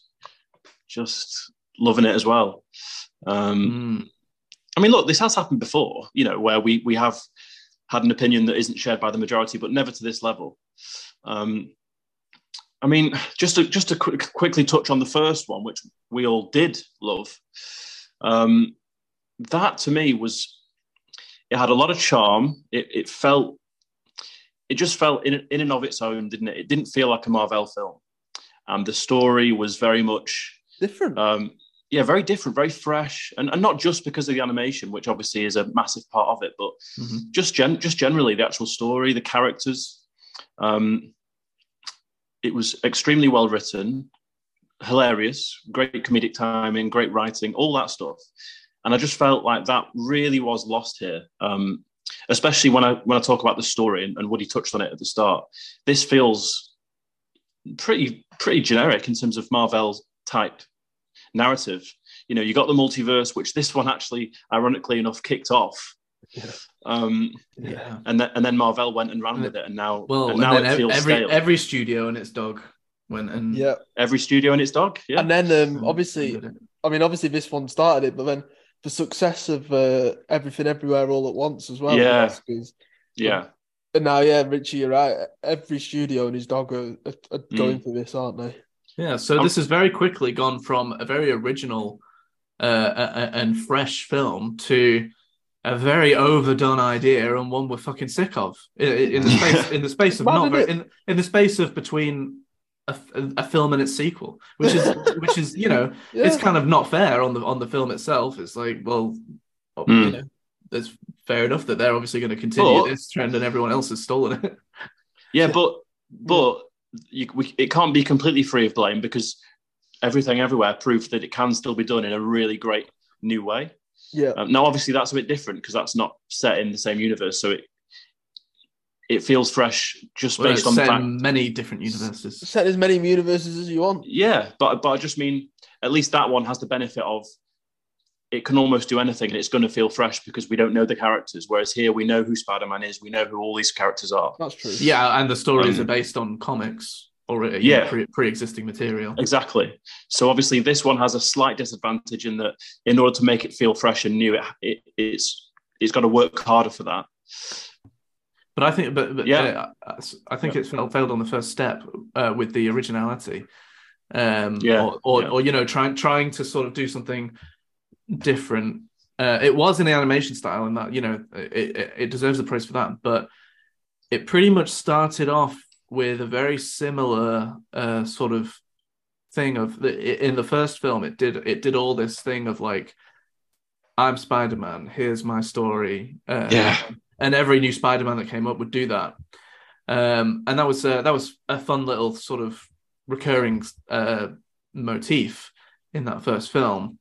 just loving it as well. Um, Mm. I mean, look, this has happened before, you know, where we we have had an opinion that isn't shared by the majority, but never to this level. Um, I mean, just to just to quick, quickly touch on the first one, which we all did love. Um, that to me was, it had a lot of charm. It, it felt, it just felt in in and of its own, didn't it? It didn't feel like a Marvel film. Um, the story was very much Different. um, yeah, very different, very fresh, and, and not just because of the animation, which obviously is a massive part of it, but mm-hmm. just gen- just generally the actual story, the characters. Um, it was extremely well written, hilarious, great comedic timing, great writing, all that stuff. And I just felt like that really was lost here, um, especially when I when I talk about the story, and, and Woody touched on it at the start. This feels pretty pretty generic in terms of Marvel type narrative. You know, you got the multiverse, which this one actually, ironically enough, kicked off. Yeah. Um, yeah. And then and then Marvel went and ran with it, and now well, and now and it feels every stale. every studio and its dog went and Yeah. Every studio and its dog. Yeah. And then um, obviously, I mean, obviously this one started it, but then the success of uh, Everything Everywhere All at Once as well. Yeah. Oscars. Yeah. And now, yeah, Richie, you're right. Every studio and his dog are, are, are Mm. going for this, aren't they? Yeah, so this has very quickly gone from a very original uh, a- a- and fresh film to a very overdone idea and one we're fucking sick of in, in the space in the space of Mad, not isn't very, it? in in the space of between a, a film and its sequel, which is which is you know Yeah. it's kind of not fair on the on the film itself. It's like, well, you Mm. know, it's fair enough that they're obviously going to continue But- this trend and everyone else has stolen it. Yeah, but but you, we, it can't be completely free of blame, because Everything Everywhere proved that it can still be done in a really great new way. Yeah. Um, now, obviously, that's a bit different because that's not set in the same universe, so it it feels fresh just Well, based it's on the set fact. in many different universes. Set as many universes as you want. Yeah, but but I just mean at least that one has the benefit of it can almost do anything and it's going to feel fresh because we don't know the characters. Whereas here we know who Spider-Man is, we know who all these characters are. That's true. Yeah, and the stories Um, are based on comics already, you know, Yeah. pre- pre-existing material. Exactly. So obviously this one has a slight disadvantage in that in order to make it feel fresh and new, it, it it's it's got to work harder for that. But I think, but, but Yeah. uh, I think it failed, failed on the first step uh, with the originality, um, Yeah, or, or, yeah. or you know, trying trying to sort of do something different. Uh, it was in the animation style, and that you know, it, it, it deserves the praise for that. But it pretty much started off with a very similar uh, sort of thing of the, in the first film. It did it did all this thing of like, I'm Spider-Man. Here's my story. Uh, Yeah. And every new Spider-Man that came up would do that, um, and that was uh, that was a fun little sort of recurring uh, motif in that first film.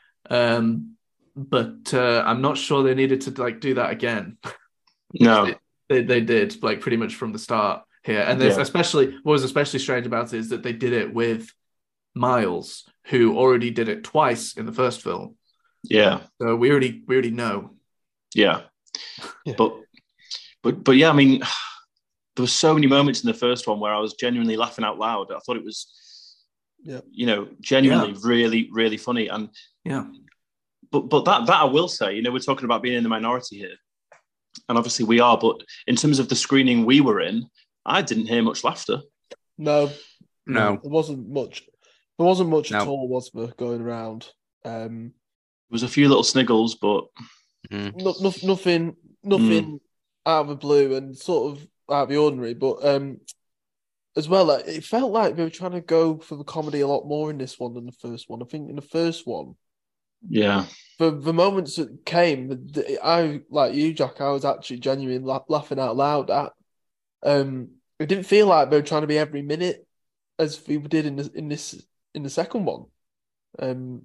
Um, but uh, I'm not sure they needed to like do that again. No. they, they they did like pretty much from the start here, and there's Yeah. especially what was especially strange about it is that they did it with Miles, who already did it twice in the first film. Yeah. So we already we already know. Yeah. Yeah. But but but yeah, I mean, there were so many moments in the first one where I was genuinely laughing out loud. I thought it was, Yeah. you know, genuinely really, really funny. And Yeah. but but that that I will say, you know, we're talking about being in the minority here, and obviously we are. But in terms of the screening we were in, I didn't hear much laughter. No, No. there wasn't much. There wasn't much at No. all, was there, going around? Um, There was a few little sniggles, but Mm. no, no, nothing, nothing out of the blue and sort of out of the ordinary. But um, as well, like, it felt like they were trying to go for the comedy a lot more in this one than the first one. I think in the first one, yeah, for the moments that came, the, the- I like you, Jack. I was actually genuinely la- laughing out loud at. Um, it didn't feel like they were trying to be every minute as we did in the, in this in the second one. Um,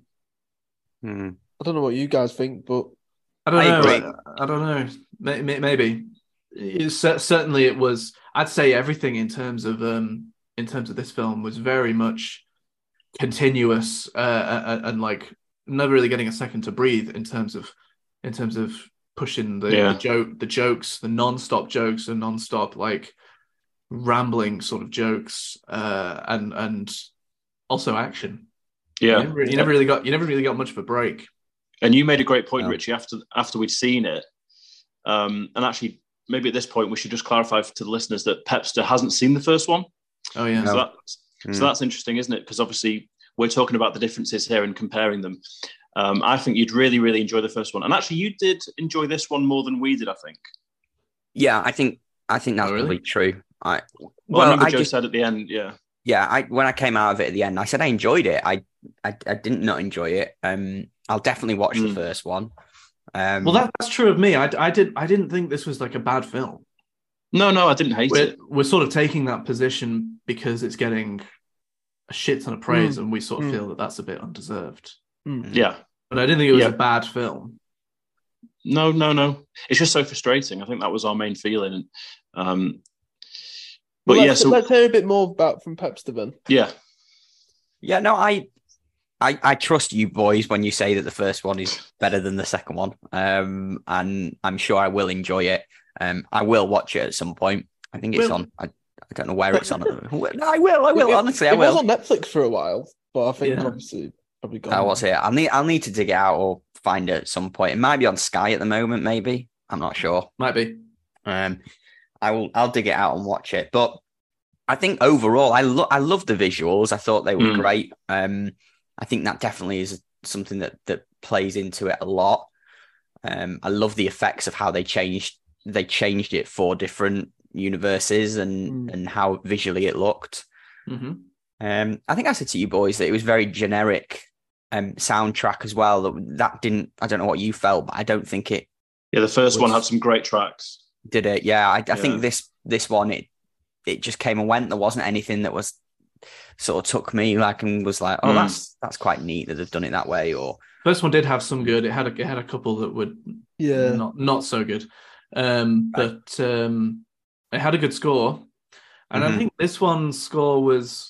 Mm. I don't know what you guys think, but I don't I know. agree. I, I don't know. May- may- Maybe. It, cer- certainly, it was. I'd say everything in terms of um in terms of this film was very much continuous uh, and, and like never really getting a second to breathe in terms of in terms of pushing the, Yeah. the joke, the jokes, the non-stop jokes, and non-stop like rambling sort of jokes, uh, and and also action. yeah. You never, you never really got you never really got much of a break. And you made a great point, No. Richie, after after we'd seen it. Um, and actually, maybe at this point, we should just clarify to the listeners that Pepster hasn't seen the first one. Oh yeah. So, No. that, Mm. so that's interesting, isn't it? Because obviously, we're talking about the differences here and comparing them. Um, I think you'd really, really enjoy the first one. And actually, you did enjoy this one more than we did, I think. Yeah, I think I think that's Oh, really? probably true. I Well, I remember I Joe just- said at the end, yeah. yeah, I when I came out of it at the end, I said I enjoyed it. I I, I didn't not enjoy it. Um, I'll definitely watch the Mm. first one. Um, Well, that, that's true of me. I, I did. I didn't think this was like a bad film. No, no, I didn't hate We're, it. we're sort of taking that position because it's getting a shit ton of praise, Mm. and we sort of Mm. feel that that's a bit undeserved. Mm. Yeah. But I didn't think it was Yeah. a bad film. No, no, no. It's just so frustrating. I think that was our main feeling. Um, but Well, yeah, let's, so let's hear a bit more about from Pepster then. yeah, yeah, no, I, I, I trust you boys when you say that the first one is better than the second one. Um, and I'm sure I will enjoy it. Um, I will watch it at some point. I think it's Will- on. I, I don't know where it's on. At the moment. I will. I will. It- Honestly, I it will. was on Netflix for a while, but I think Yeah. obviously probably gone. I was here. I'll need. I'll need to dig it out or find it at some point. It might be on Sky at the moment. Maybe I'm not sure. Might be. Um, I will. I'll dig it out and watch it. But I think overall, I love. I love the visuals. I thought they were Mm. great. Um, I think that definitely is something that that plays into it a lot. Um, I love the effects of how they changed. They changed it for different universes and Mm. and how visually it looked. hmm Um, I think I said to you boys that it was very generic um, soundtrack as well. That that didn't. I don't know what you felt, but I don't think it yeah. The first one Was- had some great tracks. did it. Yeah, I, I Yeah. think this this one it it just came and went. There wasn't anything that was sort of took me like and was like, oh, Mm. that's that's quite neat that they've done it that way. Or First one did have some good. It had a, it had a couple that would Yeah. not not so good, um, Right. but um, it had a good score, and I Mhm. think this one's score was.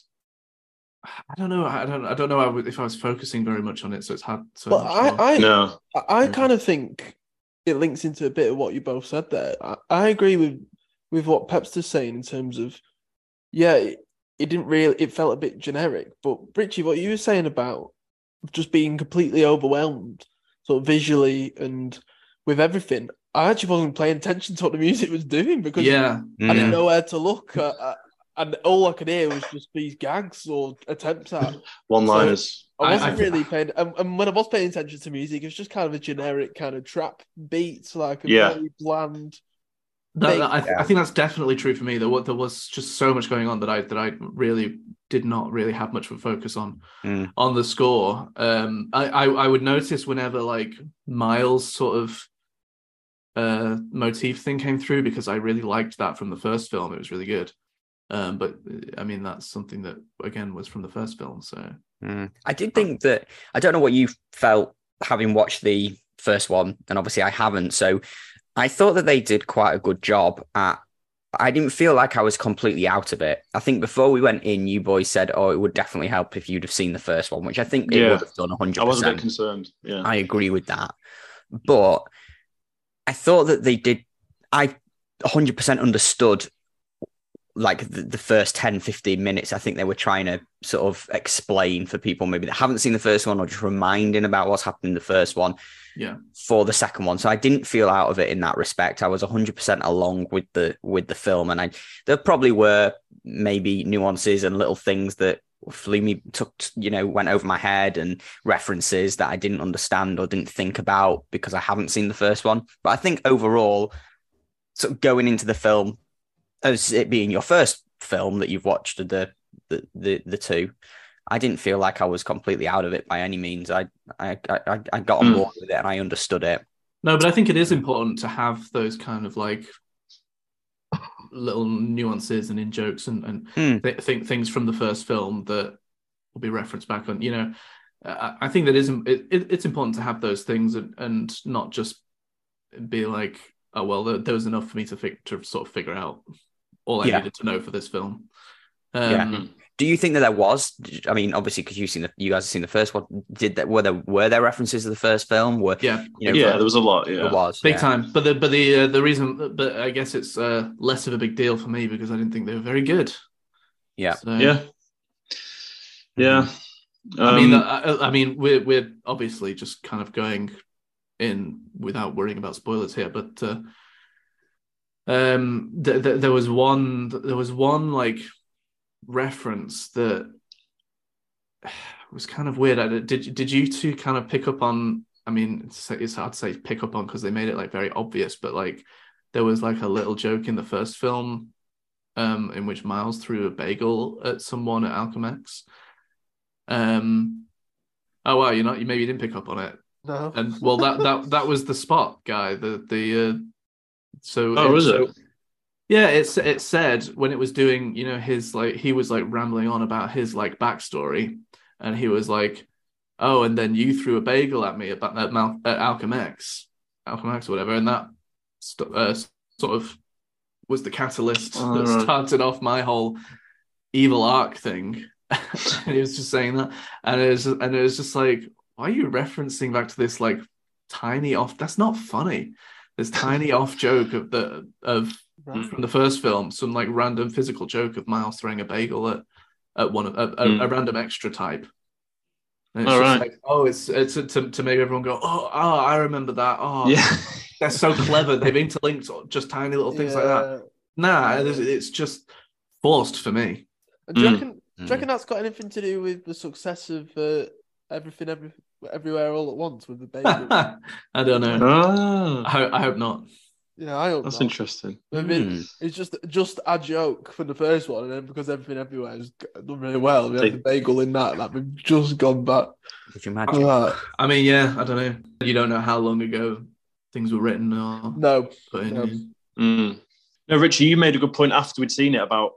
I don't know. I don't. I don't know if I was focusing very much on it, so it's hard. So But I'm not sure. I, I, No, I, I Mm. kind of think it links into a bit of what you both said there. I, I agree with with what Pepster's saying in terms of, yeah, it, it didn't really, it felt a bit generic. But Richie, what you were saying about just being completely overwhelmed, sort of visually and with everything, I actually wasn't paying attention to what the music was doing because yeah, I didn't Mm. know where to look. Uh, uh, and all I could hear was just these gags or attempts at. one-liners. I I- wasn't I- really paying, and, and when I was paying attention to music, it was just kind of a generic kind of trap beat, like a Yeah. very bland. That- thing. that- I, th- I think that's definitely true for me. There was, there was just so much going on that I that I really did not really have much of a focus on Mm. on the score. Um, I, I I would notice whenever like Miles' sort of uh motif thing came through because I really liked that from the first film. It was really good. Um, but I mean that's something that again was from the first film. So Mm. I did think that I don't know what you felt having watched the first one, and obviously I haven't. So I thought that they did quite a good job at. I didn't feel like I was completely out of it. I think before we went in, you boys said, "Oh, it would definitely help if you'd have seen the first one," which I think it Yeah. would have done one hundred I was a bit percent. concerned. Yeah, I agree with that, but I thought that they did. I one hundred percent understood like the, the first ten, fifteen minutes. I think they were trying to sort of explain for people maybe that haven't seen the first one or just reminding about what's happened in the first one yeah, for the second one. So I didn't feel out of it in that respect. I was one hundred percent along with the with the film, and I there probably were maybe nuances and little things that flew me took you know went over my head and references that I didn't understand or didn't think about because I haven't seen the first one. But I think overall, sort of going into the film as it being your first film that you've watched of the the the, the two, I didn't feel like I was completely out of it by any means. I I I, I got on Mm. board with it and I understood it. no, but I think it is important to have those kind of like little nuances and in jokes and and Mm. th- think things from the first film that will be referenced back on. You know, I, I think that is it, it, it's important to have those things and and not just be like, oh well, there, there was enough for me to fig- to sort of figure out all I Yeah. needed to know for this film. Um, Yeah. Do you think that there was? I mean, obviously, because you've seen the, you guys have seen the first one. Did that? Were there were there references to the first film? Were Yeah, you know, yeah, there was a lot. there Yeah, was big yeah. time. But the but the uh, the reason, but I guess it's uh, less of a big deal for me because I didn't think they were very good. Yeah. So, yeah, yeah. I mean, Um, I, I mean, we're we're obviously just kind of going in without worrying about spoilers here, but uh, um, th- th- there was one, there was one like reference that was kind of weird. I, did did you two kind of pick up on? I mean, it's, it's hard to say pick up on because they made it like very obvious, but like there was like a little joke in the first film, um, in which Miles threw a bagel at someone at Alchemex. Um, Oh wow, you're not. You maybe you didn't pick up on it. No. And well, that that that was the spot guy. The the uh, so Oh, was so, it? Yeah, it's it said when it was doing, you know, his like he was like rambling on about his like backstory, and he was like, oh, and then you threw a bagel at me about at, Mal- at Alchemex, Alchemex or whatever, and that st- uh, sort of was the catalyst Oh, that right. started off my whole evil arc thing. And he was just saying that, and it was and it was just like, why are you referencing back to this like tiny off? That's not funny. This tiny off joke of the of Right. from the first film, some like random physical joke of Miles throwing a bagel at at one of a, a, Mm. a random extra type. And it's All just right. like, oh, it's it's to, to make everyone go, oh, oh, I remember that. Oh, Yeah. they're so clever. They've interlinked just tiny little things like that. Nah, it's, it's just forced for me. Do you, Mm. reckon, do you reckon that's got anything to do with the success of uh, everything, every, everywhere, all at once with the bagel? I don't know. Ah, I, ho- I hope not. Yeah, I hope that's not. interesting. I mean, Hmm. it's just just a joke for the first one, and then because everything everywhere has done really well, we They- had the bagel in that. Like we've just gone back. Could you imagine? to that. I mean, yeah, I don't know. You don't know how long ago things were written or No, put in. no. Mm. No, Richie, you made a good point after we'd seen it about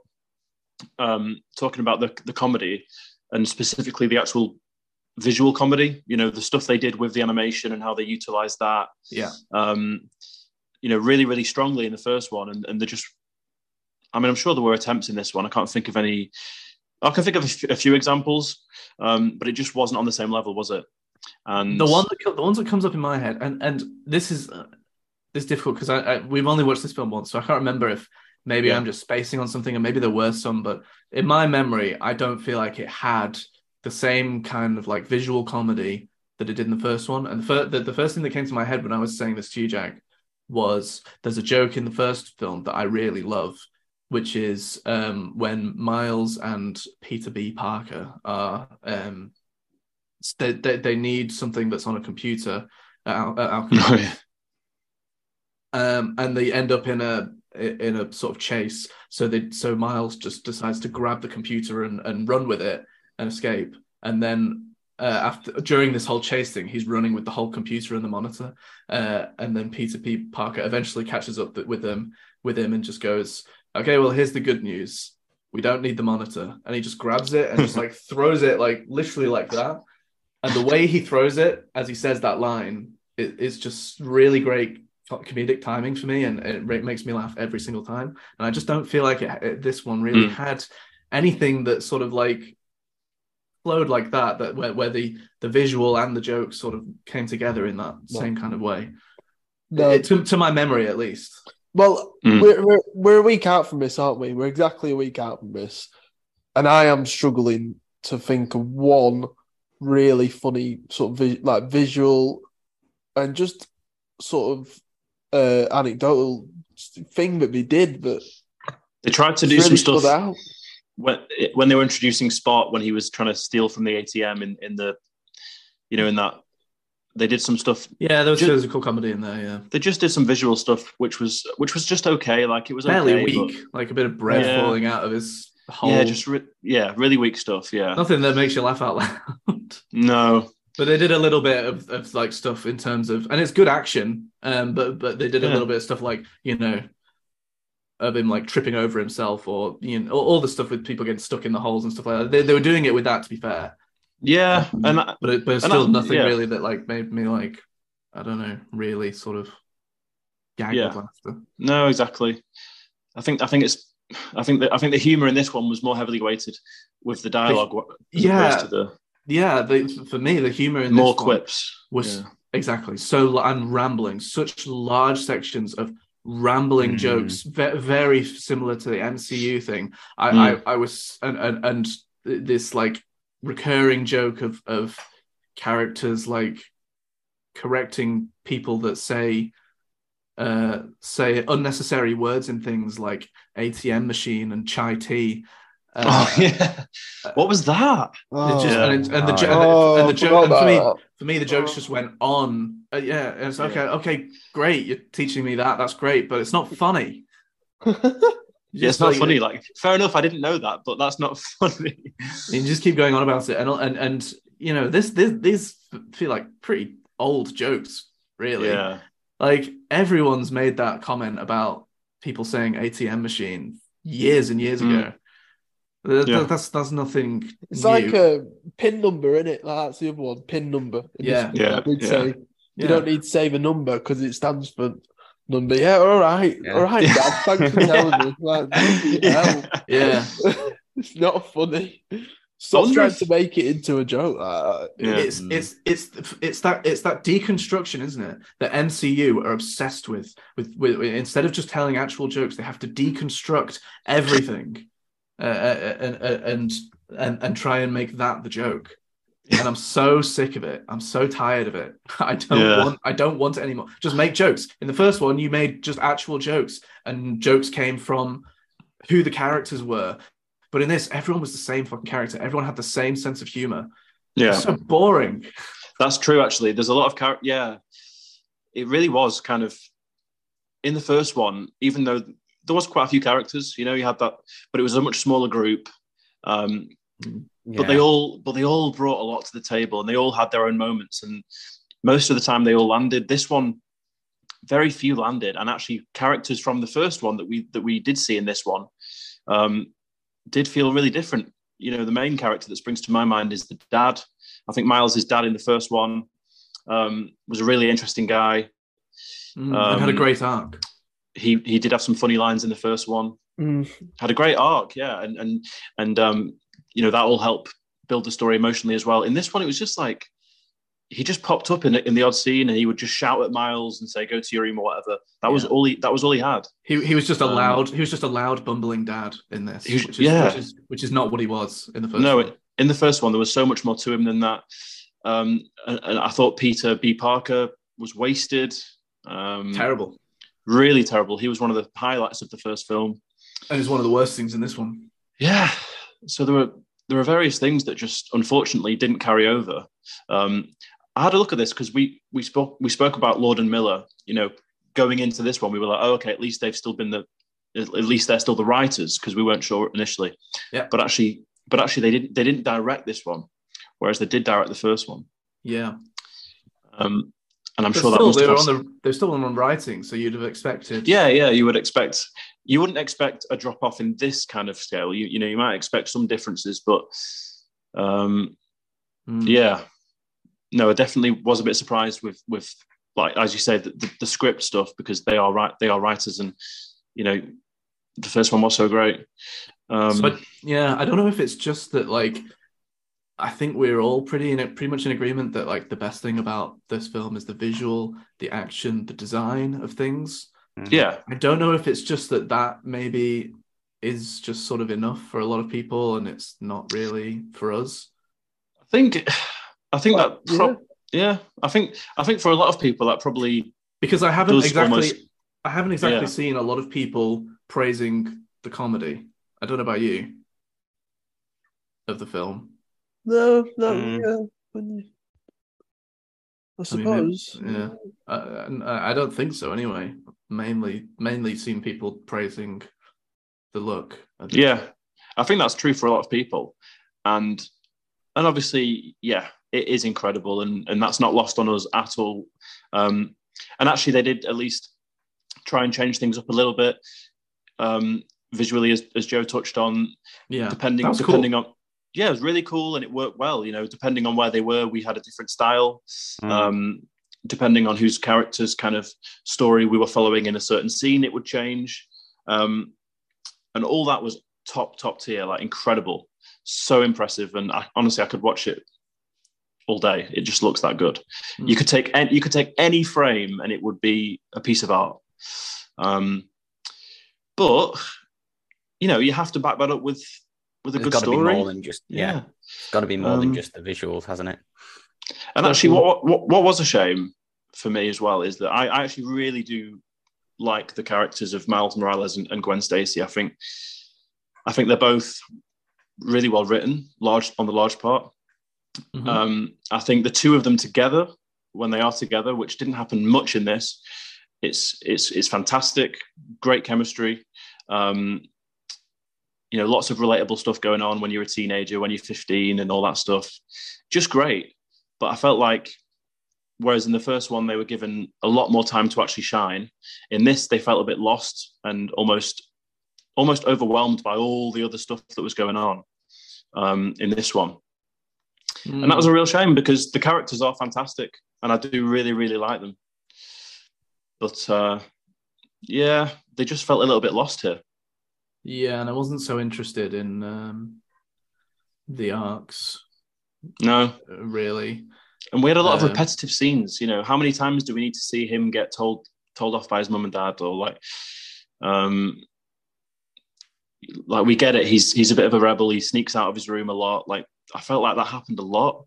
um, talking about the the comedy and specifically the actual visual comedy. You know, the stuff they did with the animation and how they utilized that. Yeah. Um, you know, really, really strongly in the first one, and, and they're just. I mean, I'm sure there were attempts in this one. I can't think of any. I can think of a, f- a few examples, um, but it just wasn't on the same level, was it? And The one that co- the ones that comes up in my head, and and this is uh, this is difficult because I, I we've only watched this film once, so I can't remember if maybe Yeah. I'm just spacing on something, and maybe there were some, but in my memory, I don't feel like it had the same kind of like visual comedy that it did in the first one. And the, fir- the, the first thing that came to my head when I was saying this to you, Jack, was there's a joke in the first film that I really love, which is um, when Miles and Peter B. Parker are um, they, they they need something that's on a computer at, Al- at Alchemy. Oh, yeah. um, and they end up in a in a sort of chase. So they so Miles just decides to grab the computer and, and run with it and escape. And then uh, after during this whole chase thing, he's running with the whole computer and the monitor. Uh, and then Peter P. Parker eventually catches up with him with him and just goes, "Okay, well, here's the good news. We don't need the monitor." And he just grabs it and just like throws it like literally like that. And the way he throws it as he says that line, it, it's just really great comedic timing for me, and it re- makes me laugh every single time. And I just don't feel like it, it, this one really Mm. had anything that sort of like flowed like that, that where, where the the visual and the joke sort of came together in that No. same kind of way. No. It- to, to my memory, at least. Well, Mm. we're, we're we're a week out from this, aren't we? We're exactly a week out from this, and I am struggling to think of one really funny sort of vi- like visual and just sort of uh, anecdotal thing that they did that They tried to do really some stood stuff out. when when they were introducing Spot when he was trying to steal from the A T M in, in the, you know, in that they did some stuff. Yeah, there was Ju- physical comedy in there. Yeah, They just did some visual stuff, which was which was just okay. Like it was fairly okay, weak, like a bit of bread Yeah. falling out of his but- hole. Yeah, just re- yeah, really weak stuff. Yeah, Nothing that makes you laugh out loud. no, But they did a little bit of, of like stuff in terms of, and it's good action. Um, but but they did a Yeah. little bit of stuff like, you know, of him like tripping over himself, or you know, all, all the stuff with people getting stuck in the holes and stuff like that. They they were doing it with that, to be fair. yeah, and I- But it, but it's and still I- nothing yeah. really that like made me like, I don't know, really sort of gag Yeah. with laughter. no, exactly. I think I think it's I think that I think the humor in this one was more heavily weighted with the dialogue as Yeah. opposed to the Yeah, the, for me, the humor in more this one quips. was Yeah. exactly so and rambling, such large sections of rambling Mm. jokes, ve- very similar to the M C U thing. I, Mm. I, I was and, and and this like recurring joke of of characters like correcting people that say uh say unnecessary words in things like A T M machine and chai tea. Uh, Oh yeah, what was that? It just, Yeah. and, it, and the, jo- Oh, and the I joke, and forgot for me, about for me, the jokes just went on. Uh, yeah, and it's okay, okay, great. You're teaching me that. That's great, but it's not funny. Yeah, it's not funny. Like, fair enough, I didn't know that, but that's not funny. You just keep going on about it, and and and you know, this this these feel like pretty old jokes, really. Yeah. Like everyone's made that comment about people saying A T M machine years and years Mm. ago. Th- Yeah. th- That's that's nothing. It's new. like a pin number, isn't it? Like that's the other one, pin number. In Yeah. this- Yeah, like we'd yeah. say you Yeah. don't need to save a number because it stands for number. Yeah, all right, Yeah. all right, Dad. Thanks for telling me. Like, bloody hell. Yeah. It's not funny. Stop wonder trying if- to make it into a joke. Like that. Yeah. It's it's it's it's that it's that deconstruction, isn't it? That M C U are obsessed with, with with instead of just telling actual jokes, they have to deconstruct everything, uh, and, and and and try and make that the joke. And I'm so sick of it. I'm so tired of it. I don't Yeah. want I don't want it anymore. Just make jokes. In the first one, you made just actual jokes, and jokes came from who the characters were. But in this, everyone was the same fucking character. Everyone had the same sense of humor. Yeah. It's so boring. That's true, actually. There's a lot of character. Yeah, it really was kind of in the first one. Even though there was quite a few characters, you know, you had that, but it was a much smaller group. Um, But they Yeah. all, but they all brought a lot to the table, and they all had their own moments. And most of the time, they all landed. This one, very few landed, and actually, characters from the first one that we that we did see in this one um, did feel really different. You know, the main character that springs to my mind is the dad. I think Miles' dad in the first one um, was a really interesting guy. Mm, and had a Um, great arc. He he did have some funny lines in the first one. Mm. Had a great arc, yeah, and and and um, you know, that will help build the story emotionally as well. In this one, it was just like he just popped up in in the odd scene, and he would just shout at Miles and say, "Go to your room" or whatever. That was Yeah. all he. That was all he had. He he was just a Um, loud he was just a loud bumbling dad in this, He was- which is, yeah. which is which is not what he was in the first. No, one. it, in the first one, there was so much more to him than that. Um, and, and I thought Peter B. Parker was wasted. Um, terrible, really terrible. He was one of the highlights of the first film. and it's one of the worst things in this one. Yeah. So there were there were various things that just unfortunately didn't carry over. Um, I had a look at this because we we spoke we spoke about Lord and Miller. You know, going into this one, we were like, oh, okay, at least they've still been the at least they're still the writers, because we weren't sure initially. Yeah. But actually, but actually, they didn't they didn't direct this one, whereas they did direct the first one. Yeah, Um, and I'm But sure that still, must they have were on the they're still on writing, so you'd have expected. Yeah, yeah, you would expect you wouldn't expect a drop off in this kind of scale. You you know, you might expect some differences, but um, Mm. yeah, no, I definitely was a bit surprised with with like as you said the, the, the script stuff, because they are right they are writers, and you know the first one was so great. Um, So, yeah, I don't know if it's just that, like, I think we're all pretty in pretty much in agreement that, like, the best thing about this film is the visual, the action, the design of things. yeah, I don't know if it's just that that maybe is just sort of enough for a lot of people, and it's not really for us. I think I think Well, that pro- yeah. I think I think for a lot of people that probably Because I haven't does exactly, almost- I haven't exactly Yeah. seen a lot of people praising the comedy. I don't know about you. Of the film. No, no, Mm. yeah. when you- I I mean, maybe- suppose. yeah, uh, and I I don't think so. Anyway, mainly, mainly seen people praising the look. I think. Yeah, I think that's true for a lot of people, and and obviously, yeah, it is incredible, and and that's not lost on us at all. Um, and actually, they did at least try and change things up a little bit um, visually, as, as Joe touched on. Yeah, depending that was depending cool. on yeah, it was really cool, and it worked well. You know, depending on where they were, we had a different style. Mm. Um, depending on whose character's kind of story we were following in a certain scene, it would change. Um, and all that was top, top tier, like incredible, so impressive. And I, honestly, I could watch it all day. It just looks that good. Mm. You could take any, you could take any frame, and it would be a piece of art. Um, but you know, you have to back that up with with a There's good got to be story. more than just yeah. Yeah. It's got to be more Um, than just the visuals, hasn't it? And actually, what, what what was a shame for me as well is that I, I actually really do like the characters of Miles Morales and, and Gwen Stacy. I think I think they're both really well written, large on the large part. Mhm. Um, I think the two of them together, when they are together, which didn't happen much in this, it's it's it's fantastic, great chemistry. Um, you know, lots of relatable stuff going on when you're a teenager, when you're fifteen and all that stuff. Just great. But I felt like, whereas in the first one, they were given a lot more time to actually shine. In this, they felt a bit lost and almost almost overwhelmed by all the other stuff that was going on um, in this one. Mm. And that was a real shame because the characters are fantastic and I do really, really like them. But uh, yeah, they just felt a little bit lost here. Yeah, and I wasn't so interested in um, the arcs. No. Really. And we had a lot um, of repetitive scenes. You know, how many times do we need to see him get told told off by his mum and dad, or like, um, like we get it. He's he's a bit of a rebel. He sneaks out of his room a lot. Like I felt like that happened a lot.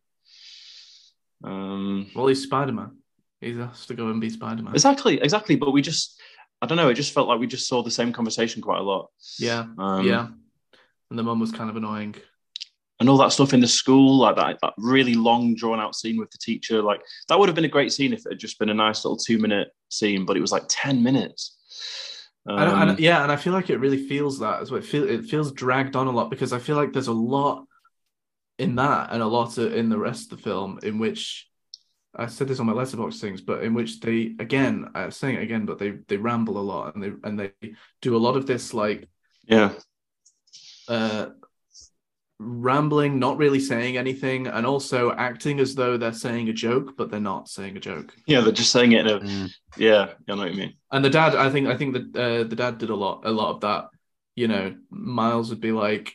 Um, well, he's Spider-Man. He has to go and be Spider-Man. Exactly, exactly. But we just, I don't know. It just felt like we just saw the same conversation quite a lot. Yeah, um, yeah. And the mum was kind of annoying. And all that stuff in the school, like that, that really long, drawn-out scene with the teacher, like that would have been a great scene if it had just been a nice little two-minute scene, but it was like ten minutes. Um, and, and, yeah, and I feel like it really feels that as well. It, feel, it feels dragged on a lot because I feel like there's a lot in that and a lot in the rest of the film in which, I said this on my Letterboxd things, but in which they, again, I'm saying it again, but they they ramble a lot and they and they do a lot of this like... Yeah. Uh, rambling, not really saying anything, and also acting as though they're saying a joke, but they're not saying a joke. Yeah, they're just saying it in a mm. yeah, I know what you mean. And the dad, I think, I think that uh, the dad did a lot, a lot of that. You know, Miles would be like,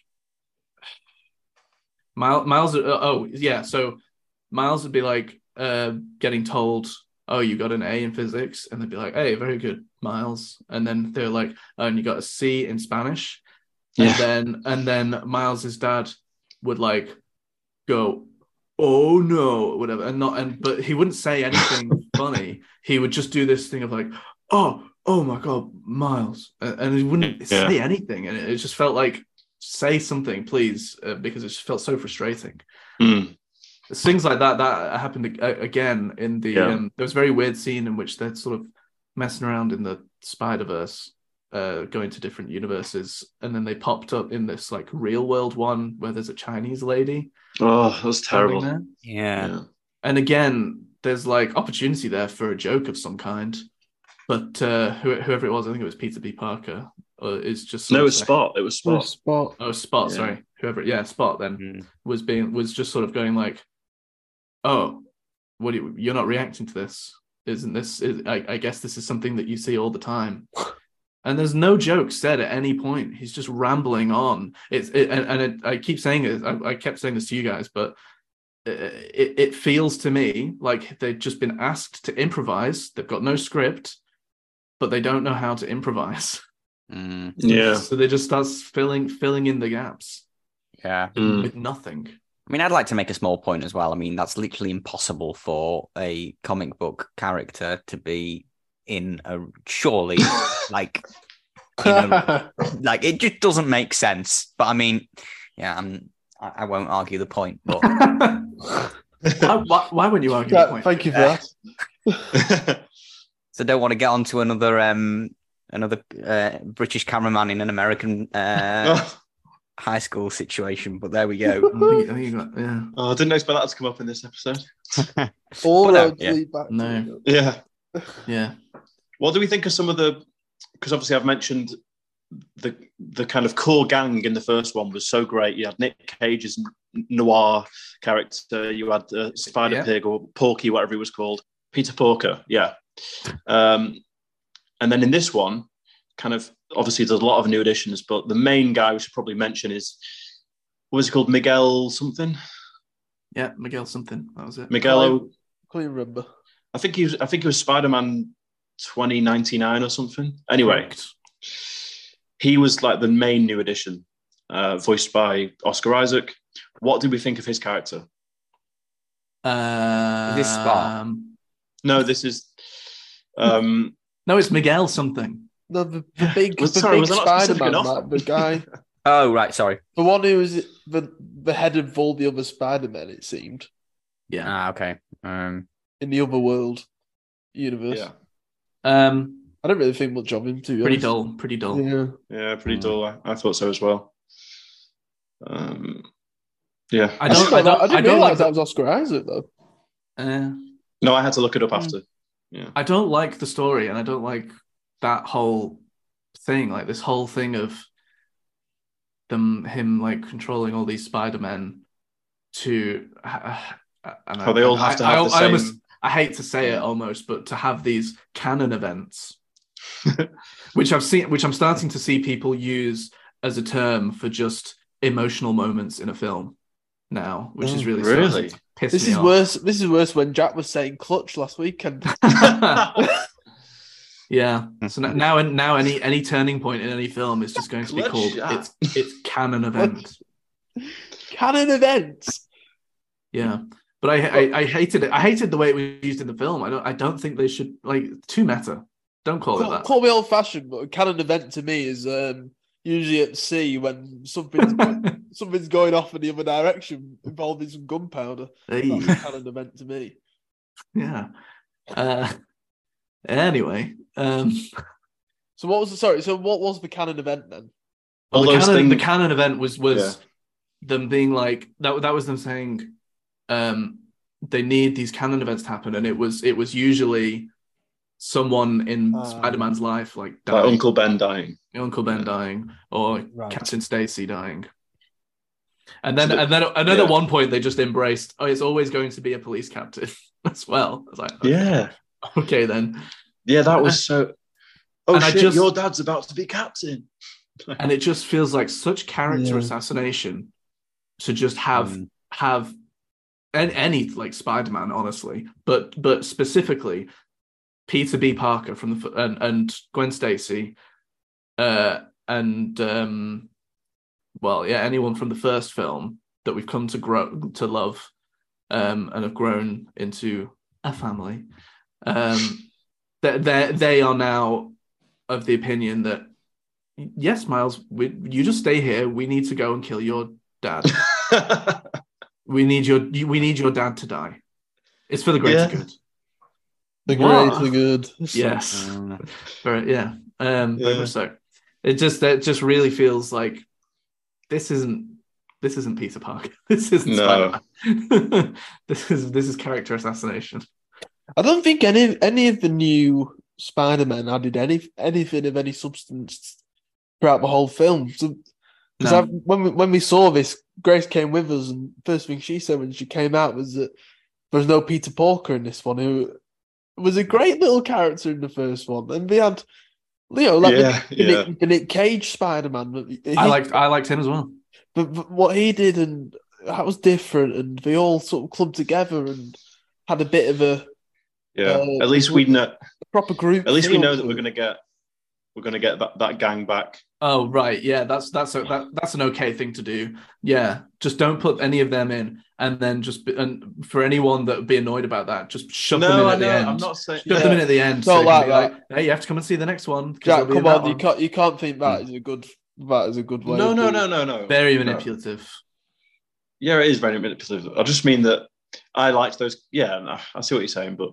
Miles, Miles. Uh, oh yeah, so Miles would be like uh, getting told, "Oh, you got an A in physics," and they'd be like, "Hey, very good, Miles." And then they're like, "Oh, and you got a C in Spanish." And yeah. then and then Miles's dad would like go, "Oh no," whatever, and not and but he wouldn't say anything funny. He would just do this thing of like, "Oh, oh my God, Miles," and, and he wouldn't yeah. say anything, and it, it just felt like, say something, please, uh, because it just felt so frustrating. Mm. Things like that that happened again in the. Yeah. Um, there was a very weird scene in which they're sort of messing around in the Spider-Verse. Uh, going to different universes, and then they popped up in this like real world one where there's a Chinese lady. Oh, that was terrible. Yeah. yeah. And again, there's like opportunity there for a joke of some kind, but uh, whoever it was, I think it was Peter B. Parker, uh, is just no, it was Spot. It was Spot. It was Spot. Oh, Spot. Yeah. Sorry, whoever. Yeah, Spot. Then mm. was being was just sort of going like, "Oh, what? Do you, you're not reacting to this? Isn't this? Is, I, I guess this is something that you see all the time." And there's no joke said at any point. He's just rambling on. It's it, and, and it, I keep saying it. I, I kept saying this to you guys, but it, it feels to me like they've just been asked to improvise. They've got no script, but they don't know how to improvise. Mm. Yeah. So they just start filling filling in the gaps. Yeah. Mm. With nothing. I mean, I'd like to make a small point as well. I mean, that's literally impossible for a comic book character to be in a surely like in a, like it just doesn't make sense. But I mean, yeah, I'm I, I won't argue the point. But why, why, why wouldn't you argue yeah, the point? Thank you for that. So don't want to get onto another um another uh, British cameraman in an American uh, high school situation, but there we go. I think you got, yeah. Oh, I didn't expect that to come up in this episode. All no, roads yeah. lead back. No. To Yeah. Yeah. What do we think of some of the? Because obviously I've mentioned the the kind of core gang in the first one was so great. You had Nick Cage's noir character. You had uh, Spider yeah. Pig or Porky, whatever he was called, Peter Porker. Yeah. Um, and then in this one, kind of obviously there's a lot of new additions, but the main guy we should probably mention is what was he called? Miguel something. Yeah, Miguel something. That was it. Miguel. Can't even remember. I think he was. I think it was Spider-Man twenty ninety-nine or something. Anyway, Correct. He was like the main new addition, uh, voiced by Oscar Isaac. What did we think of his character? Um, is this Spot? No, this is. Um, no, it's Miguel something. No, the, the big, was, the sorry, big was Spider-Man, that, the guy. Oh, right, sorry. The one who was the, the head of all the other Spider-Men, it seemed. Yeah. Ah, okay. Um, in the other world universe. Yeah. Um, I don't really think much of him, to be pretty honest. dull. Pretty dull. Yeah. Yeah, pretty dull. I, I thought so as well. Um, yeah, I don't. I, I don't. I didn't I don't realise like that the, was Oscar Isaac though. uh, no, I had to look it up after. Yeah, I don't like the story, and I don't like that whole thing. Like this whole thing of them, him like controlling all these Spider-Men to. Uh, and How I, they all I, have to I, have I, the I same. almost, I hate to say it almost, but to have these canon events, which I've seen, which I'm starting to see people use as a term for just emotional moments in a film now, which is Oh, really really? starting to piss This me is off. worse. This is worse when Jack was saying clutch last weekend. Yeah. So n- now, now any any turning point in any film is just going to be Clutch called shot. it's it's canon event. Canon events. Yeah. But I, I I hated it. I hated the way it was used in the film. I don't I don't think they should like too meta. Don't call it Call, that. call me old fashioned, but a canon event to me is um, usually at sea when something's something's going off in the other direction involving some gunpowder. Hey. That's a canon event to me. Yeah. Uh, anyway, um, So what was the sorry? So what was the canon event then? well, All the those canon, the things- canon event was was Yeah. them being like that. That was them saying um, they need these canon events to happen, and it was it was usually someone in Ah. Spider-Man's life, like Like dying, Uncle Ben dying. Uncle Ben Yeah. dying, or Right. Captain Stacy dying. And then, So the- and then, and then at yeah. one point they just embraced. Oh, it's always going to be a police captain as well. I was like, okay, Yeah, okay then. yeah, that was so. Oh And I shit! just- Your dad's about to be captain. And it just feels like such character Yeah. assassination to just have Mm. have any, any like Spider-Man, honestly, but but specifically Peter B. Parker from the f- and, and Gwen Stacy, uh, and um, well, yeah, anyone from the first film that we've come to grow to love, um, and have grown into a family. Um, that they they are now of the opinion that yes, Miles, we, you just stay here. We need to go and kill your dad. we need your we need your dad to die. It's for the greater Yeah. good. The Wow. greater good. Yes, Uh, very yeah, um, very Yeah. much so. It just it just really feels like this isn't this isn't Peter Parker. This isn't No. Spider-Man. this is this is character assassination. I don't think any any of the new Spider-Man added any anything of any substance throughout the whole film. So, because No. when we, when we saw this, Grace came with us, and first thing she said when she came out was that there was no Peter Parker in this one, who was a great little character in the first one, and we had Leo, like Yeah, the, yeah. Nick, the Nick Cage Spider-Man. He- I liked I liked him as well. but, but what he did, and that was different, and they all sort of clubbed together and had a bit of a, Yeah, Uh, at least we know. a proper group. At least we feel know that to we're it. gonna get we're gonna get that, that gang back. Oh right, yeah, that's that's a, that that's an okay thing to do. Yeah, just don't put any of them in, and then just be, and for anyone that would be annoyed about that, just shove them in No, at I the know. end. I'm not saying. Shove Yeah. them in at the end. Not so you can like be that. like, hey, you have to come and see the next one. 'cause Jack, they'll be in come on, that you one. can't you can't think that is a good that is a good way. No, of no, doing no, it. no, no. Very No. manipulative. Yeah, it is very manipulative. I just mean that I liked those. Yeah, no, I see what you're saying, but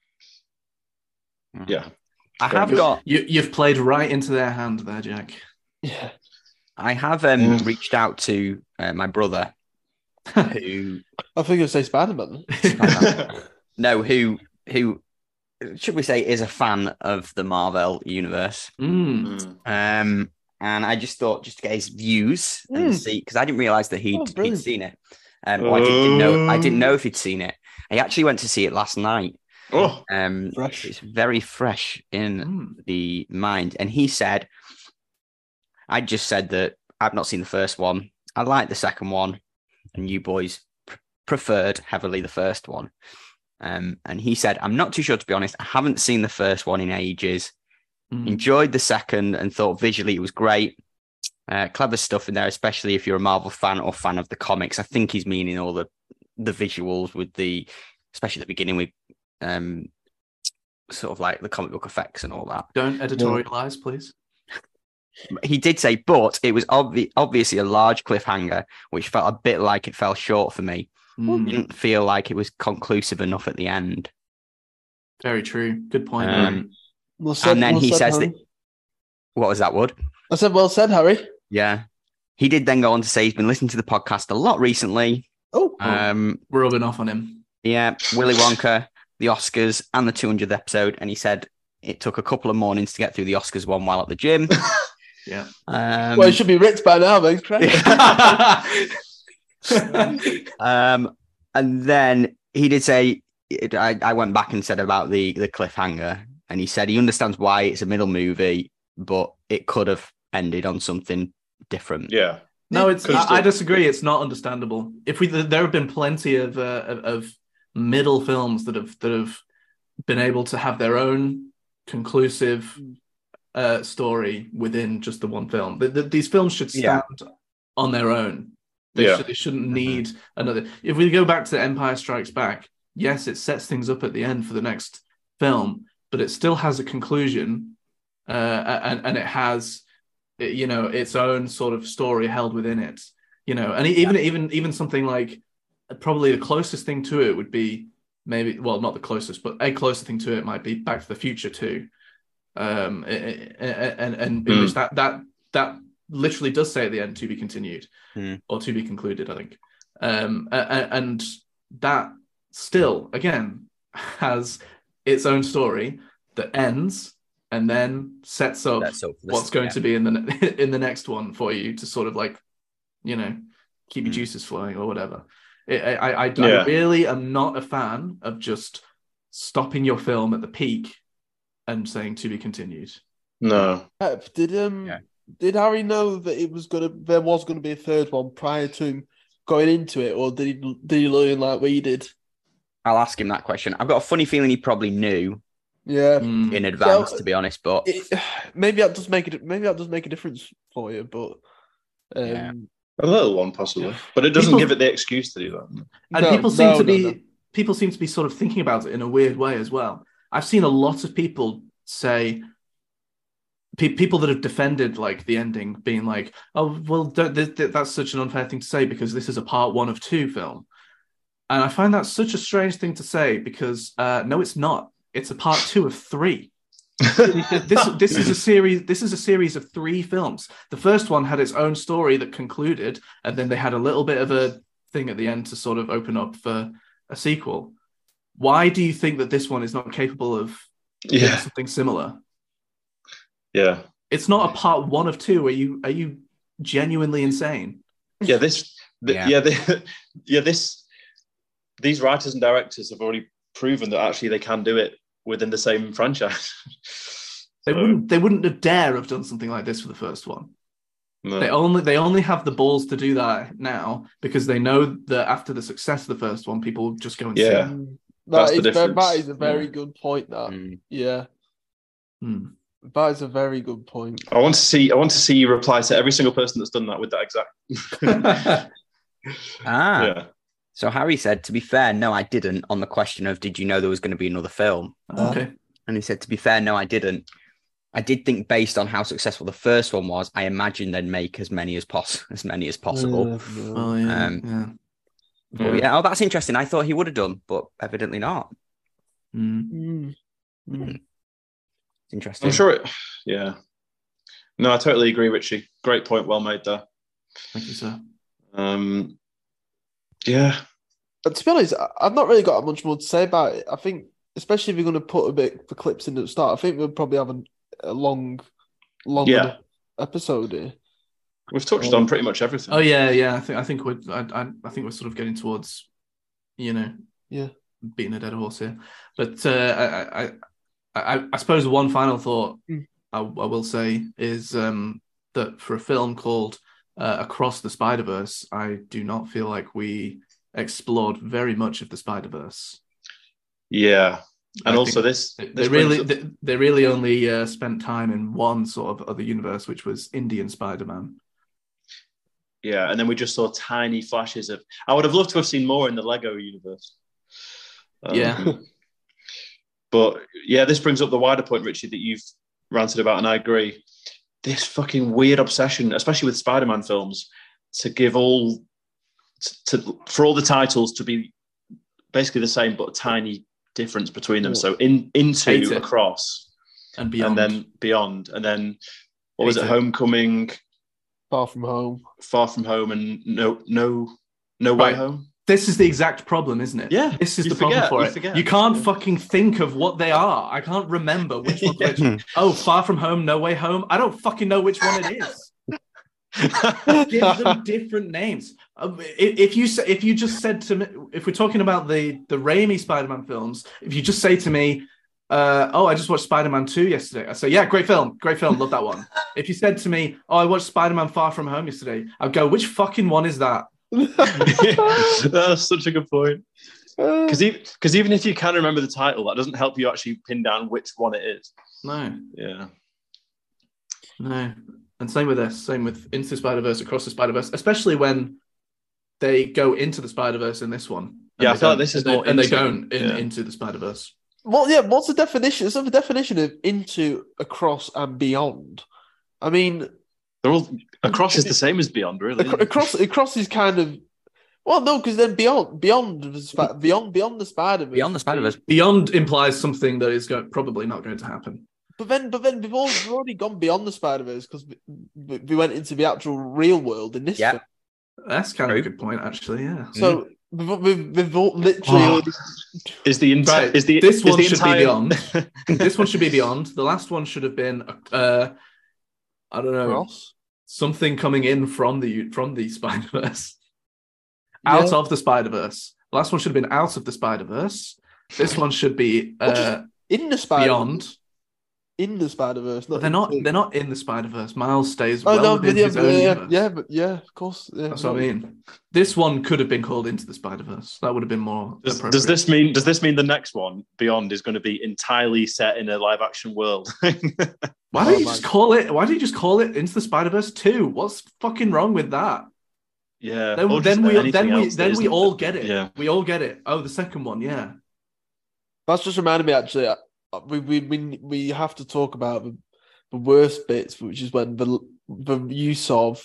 yeah, I Very have good. got. You you've played right into their hand there, Jack. Yeah. I have um, Yeah. reached out to uh, my brother, who I think I'd say Spider-Man. no, who who should we say is a fan of the Marvel universe. Mm. Mm. Um, and I just thought just to get his views and Mm. see because I didn't realize that he'd, Oh, he'd brilliant. seen it. Um, or I didn't, didn't know I didn't Oh. know if he'd seen it. I actually went to see it last night. Oh, Um, Fresh. it's very fresh in Mm. the mind, and he said, "I just said that I've not seen the first one. I like the second one, and you boys pr- preferred heavily the first one." Um, and he said, "I'm not too sure to be honest. I haven't seen the first one in ages. Mm. Enjoyed the second and thought visually it was great. Uh, clever stuff in there, especially if you're a Marvel fan or fan of the comics. I think he's meaning all the the visuals with the, especially at the beginning with um, sort of like the comic book effects and all that. Don't editorialize, please. He did say, but it was obvi- obviously a large cliffhanger, which felt a bit like it fell short for me. Mm. Didn't feel like it was conclusive enough at the end. Very true. Good point. Um, Well said, and then well he said, says Harry. that, what was that, Wood? I said, well said, Harry. Yeah. he did then go on to say he's been listening to the podcast a lot recently. Oh, um, we're rubbing off on him. Yeah, Willy Wonka, the Oscars, and the two hundredth episode. And he said it took a couple of mornings to get through the Oscars one while at the gym. Yeah. Um, well, it should be ripped by now, mate. um, and then he did say, it, I, I went back and said about the, the cliffhanger, and he said he understands why it's a middle movie, but it could have ended on something different. Yeah. No, it's. I, I disagree. It's not understandable. If we, there have been plenty of, uh, of of middle films that have that have been able to have their own conclusive uh, story within just the one film. The, the, these films should stand yeah. on their own. They, yeah. should, they shouldn't need mm-hmm. another. If we go back to Empire Strikes Back, yes, it sets things up at the end for the next film, but it still has a conclusion, uh, and and it has, you know, its own sort of story held within it. You know, and even yeah. even even something like probably the closest thing to it would be maybe, well, not the closest, but a closer thing to it might be Back to the Future two, um, and and, and mm. in which that that that literally does say at the end to be continued mm. or to be concluded, I think, um, and that still again has its own story that ends and then sets up, That's up what's this, going yeah. to be in the in the next one for you to sort of like, you know, keep your Mm. juices flowing or whatever. I, I, I, Yeah. I really am not a fan of just stopping your film at the peak and saying to be continued. No. Pep, did um Yeah. did Harry know that it was gonna there was gonna be a third one prior to him going into it, or did he did he learn like we did? I'll ask him that question. I've got a funny feeling he probably knew Yeah, Mm. in advance, So- to be honest. But it, maybe that does make it. Maybe that does make a difference for you, but um, Yeah. A little one, possibly. But it doesn't People- give it the excuse to do that. And No, people seem no, to no, be no. people seem to be sort of thinking about it in a weird way as well. I've seen a lot of people say, pe- people that have defended like the ending, being like, "Oh, well, don't, th- th- that's such an unfair thing to say because this is a part one of two film." And I find that such a strange thing to say because uh, no, it's not. It's a part two of three. this this is a series. This is a series of three films. The first one had its own story that concluded, and then they had a little bit of a thing at the end to sort of open up for a sequel. Why do you think that this one is not capable of doing Yeah. something similar? Yeah. It's not a part one of two. Are you are you genuinely insane? Yeah, this th- Yeah. yeah, the, yeah, this these writers and directors have already proven that actually they can do it within the same franchise. They So, wouldn't they wouldn't have dare have done something like this for the first one. no. They only they only have the balls to do that now because they know that after the success of the first one, people will just go and Yeah. see it. that That's the is ve- that difference. is a very Yeah. good point. That Mm. yeah, Hmm. that is a very good point. I want to see I want to see you reply to every single person that's done that with that exact ah, yeah. so Harry said, to be fair, no, I didn't. On the question of, did you know there was going to be another film? Okay. And he said, to be fair, no, I didn't. I did think, based on how successful the first one was, I imagined they'd make as many as pos- as many as possible. Yeah, yeah. Well, yeah, Um, yeah. But yeah, oh, that's interesting. I thought he would have done, but evidently not. Hmm. Mm. Mm. It's interesting. I'm sure it yeah. No, I totally agree, Richie. Great point, well made there. Thank you, sir. Um yeah. But to be honest, I- I've not really got much more to say about it. I think, especially if you're going to put a bit for clips in at the start, I think we'll probably have a, a long, long Yeah. episode here. We've touched on pretty much everything. Oh yeah, yeah. I think I think we're I, I, I think we're sort of getting towards, you know, Yeah. beating a dead horse here. But uh, I, I I I suppose one final thought Mm. I, I will say is um, that for a film called uh, Across the Spider-Verse, I do not feel like we explored very much of the Spider-Verse. Yeah. And I also think this, They, this they really brings up- they, they really only uh, spent time in one sort of other universe, which was Indian Spider-Man. yeah, and then we just saw tiny flashes of I would have loved to have seen more in the Lego universe. Um, Yeah. But yeah, this brings up the wider point, Richie, that you've ranted about, and I agree. This fucking weird obsession, especially with Spider-Man films, to give all to for all the titles to be basically the same, but a tiny difference between them. So in Hate into it. across And beyond. and then beyond, and then what was Hate it? it. Homecoming, Far From Home. Far From Home and No No No Way Right. Home. This is the exact problem, isn't it? Yeah, This is you the problem forget, for you it. forget. You can't fucking think of what they are. I can't remember which one's which. Oh, Far From Home, No Way Home. I don't fucking know which one it is. Give them different names. Um, if, if you say, if you just said to me, if we're talking about the the Raimi Spider-Man films, if you just say to me, uh, "Oh, I just watched Spider-Man two yesterday," I say, "Yeah, great film, great film, love that one." If you said to me, "Oh, I watched Spider-Man Far From Home yesterday," I'd go, "Which fucking one is that?" That's such a good point. Because even, even if you can remember the title, that doesn't help you actually pin down which one it is. No. Yeah. No. And same with this, same with Into the Spider-Verse, Across the Spider-Verse, especially when they go into the Spider-Verse in this one. Yeah, I they feel like don't- this is and they, more and they into- don't in, yeah. Into the Spider-Verse. Well, yeah. What's the definition? So the definition of into, across, and beyond. I mean, They're all Across is the same as Beyond, really. Ac- across, across is kind of. Well, no, because then beyond, beyond, the Sp- beyond, beyond the Spider-Verse. Beyond the Spider-Verse. Beyond implies something that is go- probably not going to happen. But then, but then we've, all, we've already gone beyond the Spider-Verse because we, we went into the actual real world in this. Yeah. film. That's kind of a good point, actually. Yeah. So we've, we've, we've all literally. Oh. already- Is the enti- Right. is the this is one the should entire... be beyond. This one should be beyond. The last one should have been, uh, I don't know, Cross? something coming in from the from the Spider-Verse, out Yeah. of the Spider-Verse. The last one should have been out of the Spider-Verse. This one should be Or just uh, in the Spider-Verse. beyond. In the Spider-Verse. But they're not. They're not in the Spider-Verse. Miles stays Oh well no, within but yeah, his but own yeah, universe. yeah, but yeah, of course. Yeah, That's no. what I mean. This one could have been called Into the Spider-Verse. That would have been more Does, appropriate. does this mean does this mean the next one, Beyond, is going to be entirely set in a live action world? Why Oh don't you my- just call it? Why don't you just call it Into the Spider-Verse two? What's fucking wrong with that? Yeah. Then, or then just we anything then we else that then we isn't- all get it. Yeah. We all get it. Oh, the second one, yeah. That's just reminded me. Actually, uh, we we we we have to talk about the, the worst bits, which is when the the use of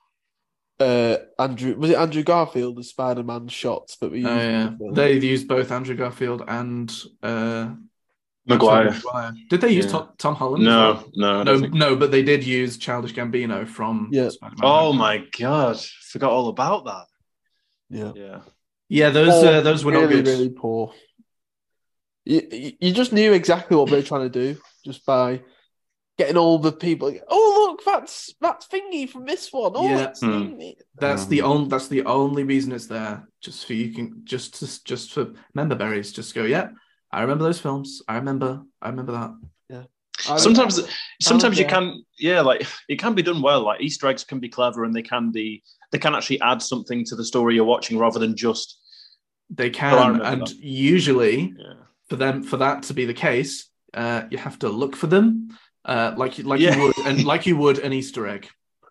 uh Andrew was it Andrew Garfield the Spider-Man shots that we Oh used. yeah. in the film? They've used both Andrew Garfield and uh, Maguire. Tobey Maguire. Did they use Yeah. Tom, Tom Holland? as No, well? no, I no, don't think- no. But they did use Childish Gambino from Yeah. Spider-Man. Oh my god, forgot all about that. Yeah, Yeah. Yeah, those Poor, uh, those were not really, good. really poor. You, you you just knew exactly what they were trying to do just by getting all the people. Like, oh look, that's that's Thingy from this one. Oh, Yeah. that's Hmm. Thingy. That's the only. That's the only reason it's there. Just for you can just to, just for member berries. Just go. Yeah, I remember those films. I remember. I remember that. I- Sometimes, sometimes you yeah. can, yeah, like it can be done well. Like Easter eggs can be clever, and they can be, they can actually add something to the story you're watching rather than just. They Oh, I can, remember and that. usually Yeah. for them for that to be the case, uh, you have to look for them, uh, like you- like Yeah. you would and like you would an Easter egg.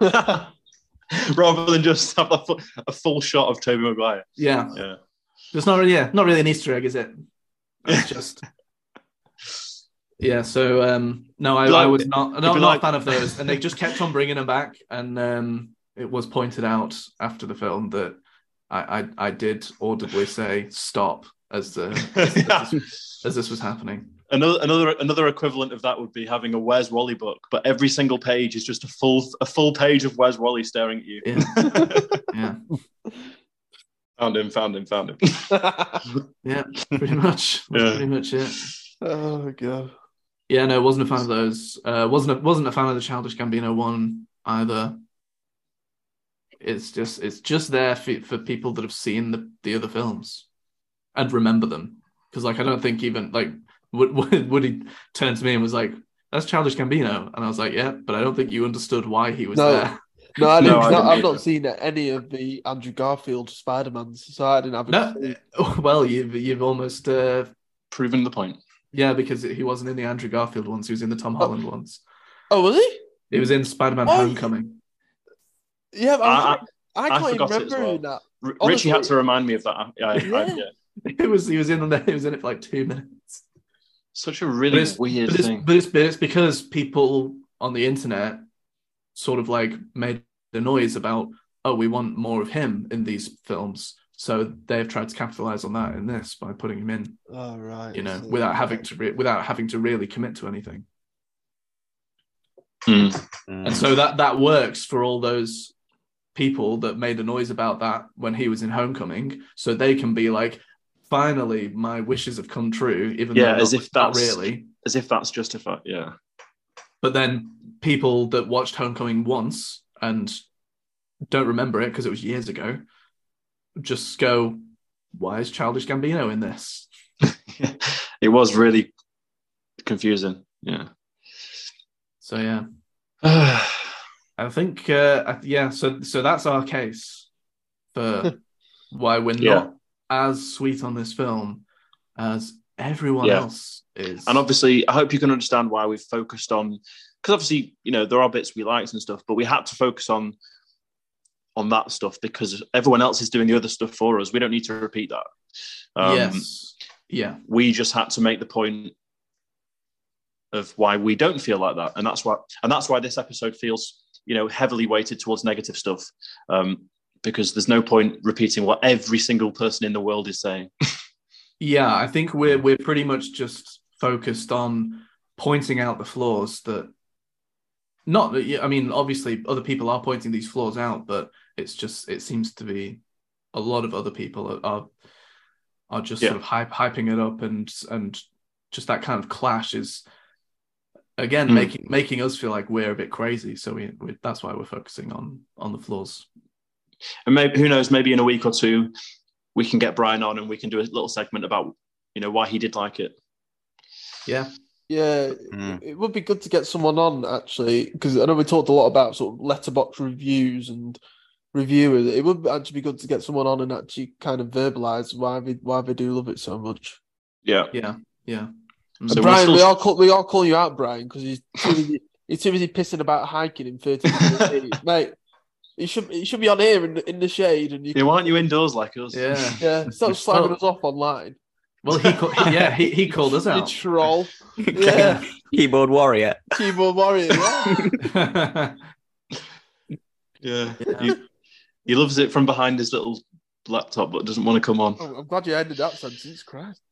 rather than just have a full, a full shot of Tobey Maguire. Yeah, Yeah. it's not really yeah, not really an Easter egg, is it? It's just yeah. So um, no, I, Like- I was not it'd not, be not like- a fan of those, and they just kept on bringing them back, and um, it was pointed out after the film that I I, I did audibly say stop as the as, this, as this was happening. Another another another equivalent of that would be having a Where's Wally book, but every single page is just a full a full page of Where's Wally staring at you. Yeah, yeah. Found him, found him, found him. Yeah, pretty much. That's Yeah. pretty much it. Oh god. Yeah, no, wasn't a fan of those. Uh, wasn't a, wasn't a fan of the Childish Gambino one either. It's just it's just there for, for people that have seen the, the other films and remember them. Because like I don't think even like would would Woody turned to me and was like, "That's Childish Gambino," and I was like, "Yeah," but I don't think you understood why he was No. there. No, I didn't, No, I no, didn't I've either. not seen any of the Andrew Garfield Spider-Mans, so I didn't have a No, clue. well, you've you've almost uh, Proven the point. yeah, because he wasn't in the Andrew Garfield ones; he was in the Tom Holland ones. Oh, was he? He was in Spider-Man: Why? Homecoming. Yeah, but I, was I- like, I, I can't forgot it remember as well. who that. R- Honestly- Richie had to remind me of that. I, I, Yeah. I, yeah. It was he was in there. He was in it for like two minutes. Such a But really it's, weird but it's, thing. but it's but it's because people on the internet sort of like made the noise about, oh, we want more of him in these films. So they've tried to capitalize on that in this by putting him in, Oh, right. you know, so- without having to re- without having to really commit to anything. Mm. And so that that works for all those people that made a noise about that when he was in Homecoming, so they can be like, finally, my wishes have come true, even yeah, though as not, if not that's really. as if that's justified. Yeah. But then people that watched Homecoming once and don't remember it because it was years ago, just go, why is Childish Gambino in this? It was really confusing. Yeah. So yeah. I think, uh, yeah, so so that's our case for why we're Yeah. not as sweet on this film as everyone Yeah. else is. And obviously, I hope you can understand why we've focused on, because obviously, you know, there are bits we liked and stuff, but we had to focus on on that stuff because everyone else is doing the other stuff for us. We don't need to repeat that. Um, yes. Yeah. We just had to make the point of why we don't feel like that, and that's why, and that's why this episode feels, you know, heavily weighted towards negative stuff, um, because there's no point repeating what every single person in the world is saying. Yeah, I think we're we're pretty much just focused on pointing out the flaws that. Not, I mean, obviously, other people are pointing these flaws out, but it's just it seems to be a lot of other people are are, are just Yeah. sort of hype, hyping it up, and and just that kind of clash is again Mm. making making us feel like we're a bit crazy. So we, we that's why we're focusing on on the flaws. And maybe, who knows, maybe in a week or two, we can get Brian on and we can do a little segment about, you know, why he did like it. Yeah. Yeah, Mm. it would be good to get someone on actually, because I know we talked a lot about sort of letterbox reviews and reviewers. It would actually be good to get someone on and actually kind of verbalise why they why they do love it so much. Yeah, yeah, yeah. And So we'll Brian, still- we all call we all call you out, Brian, because he's too busy, he's too busy pissing about hiking in thirty degrees, mate. You should you should be on here in, in the shade, and you Yeah, why aren't you indoors like us? Yeah. yeah stop slagging Well- us off online. Well, he called, yeah he, he called us You out. troll. Yeah, Keyboard warrior. keyboard warrior. Yeah. Yeah. He, he loves it from behind his little laptop, but doesn't want to come on. Oh, I'm glad you ended that sentence, Christ.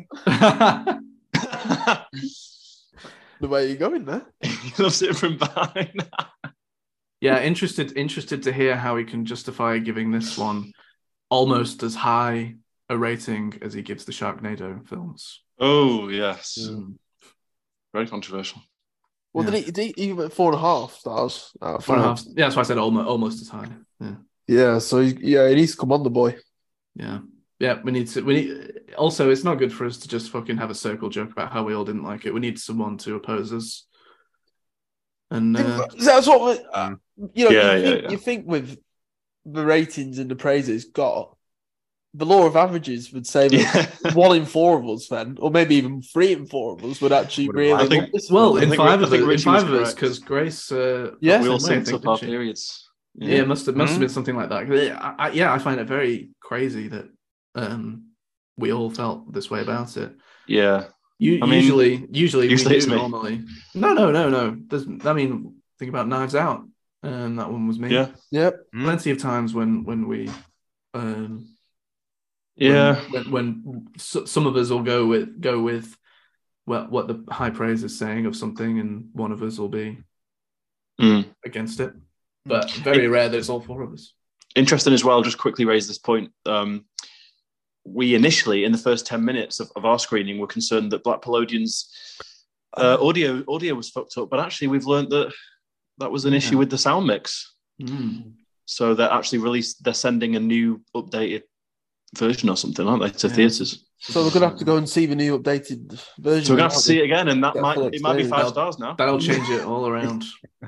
The way you're going there. He loves it from behind. Yeah, interested interested to hear how he can justify giving this one almost as high a rating as he gives the Sharknado films. Oh, yes. Mm. Very controversial. Well, Yeah. did he, did he even at four and a half stars out of Four and a five? half. Yeah, that's why I said almost almost as high. Yeah, Yeah, so he, yeah, he needs to come on, the boy. yeah, yeah. We need to. We need. Also, it's not good for us to just fucking have a circle joke about how we all didn't like it. We need someone to oppose us. And uh, That's what we, uh, you know. Yeah, you, yeah, think, yeah. you think with the ratings and the praise it's got, the law of averages would say that Yeah. one in four of us, then, or maybe even three in four of us, would actually Would really. I think- love this well, film. I in think five Ri- of I think us, in Richie was five of us, correct. because Grace, uh, Yeah. felt We the all same way, I synced think, up our didn't she? periods. Yeah, it must have must have been something like that. Yeah, I, I, yeah, I find it very crazy that um, we all felt this way about it. Yeah. You, I mean, usually, usually, usually we it's do me. normally. No, no, no, no. There's, I mean, think about Knives Out, and that one was me. Yeah. Yep. Plenty of times when when we, um, Yeah. when, when, when s- some of us will go with go with what what the high praise is saying of something, and one of us will be Mm. against it. But very rare that it's all four of us. Interesting as well, just quickly raise this point. Um, we initially, in the first ten minutes of, of our screening, were concerned that Black Palladium's uh, audio audio was fucked up, but actually we've learned that that was an issue with the sound mix. Mm. So they're actually released, they're sending a new updated version or something, aren't they, to Yeah. theatres? So we're gonna have to go and see the new updated version. So we're gonna have to aren't see we? it again, and that Get might full it might be experience. five That'll- stars now. That'll change it all around.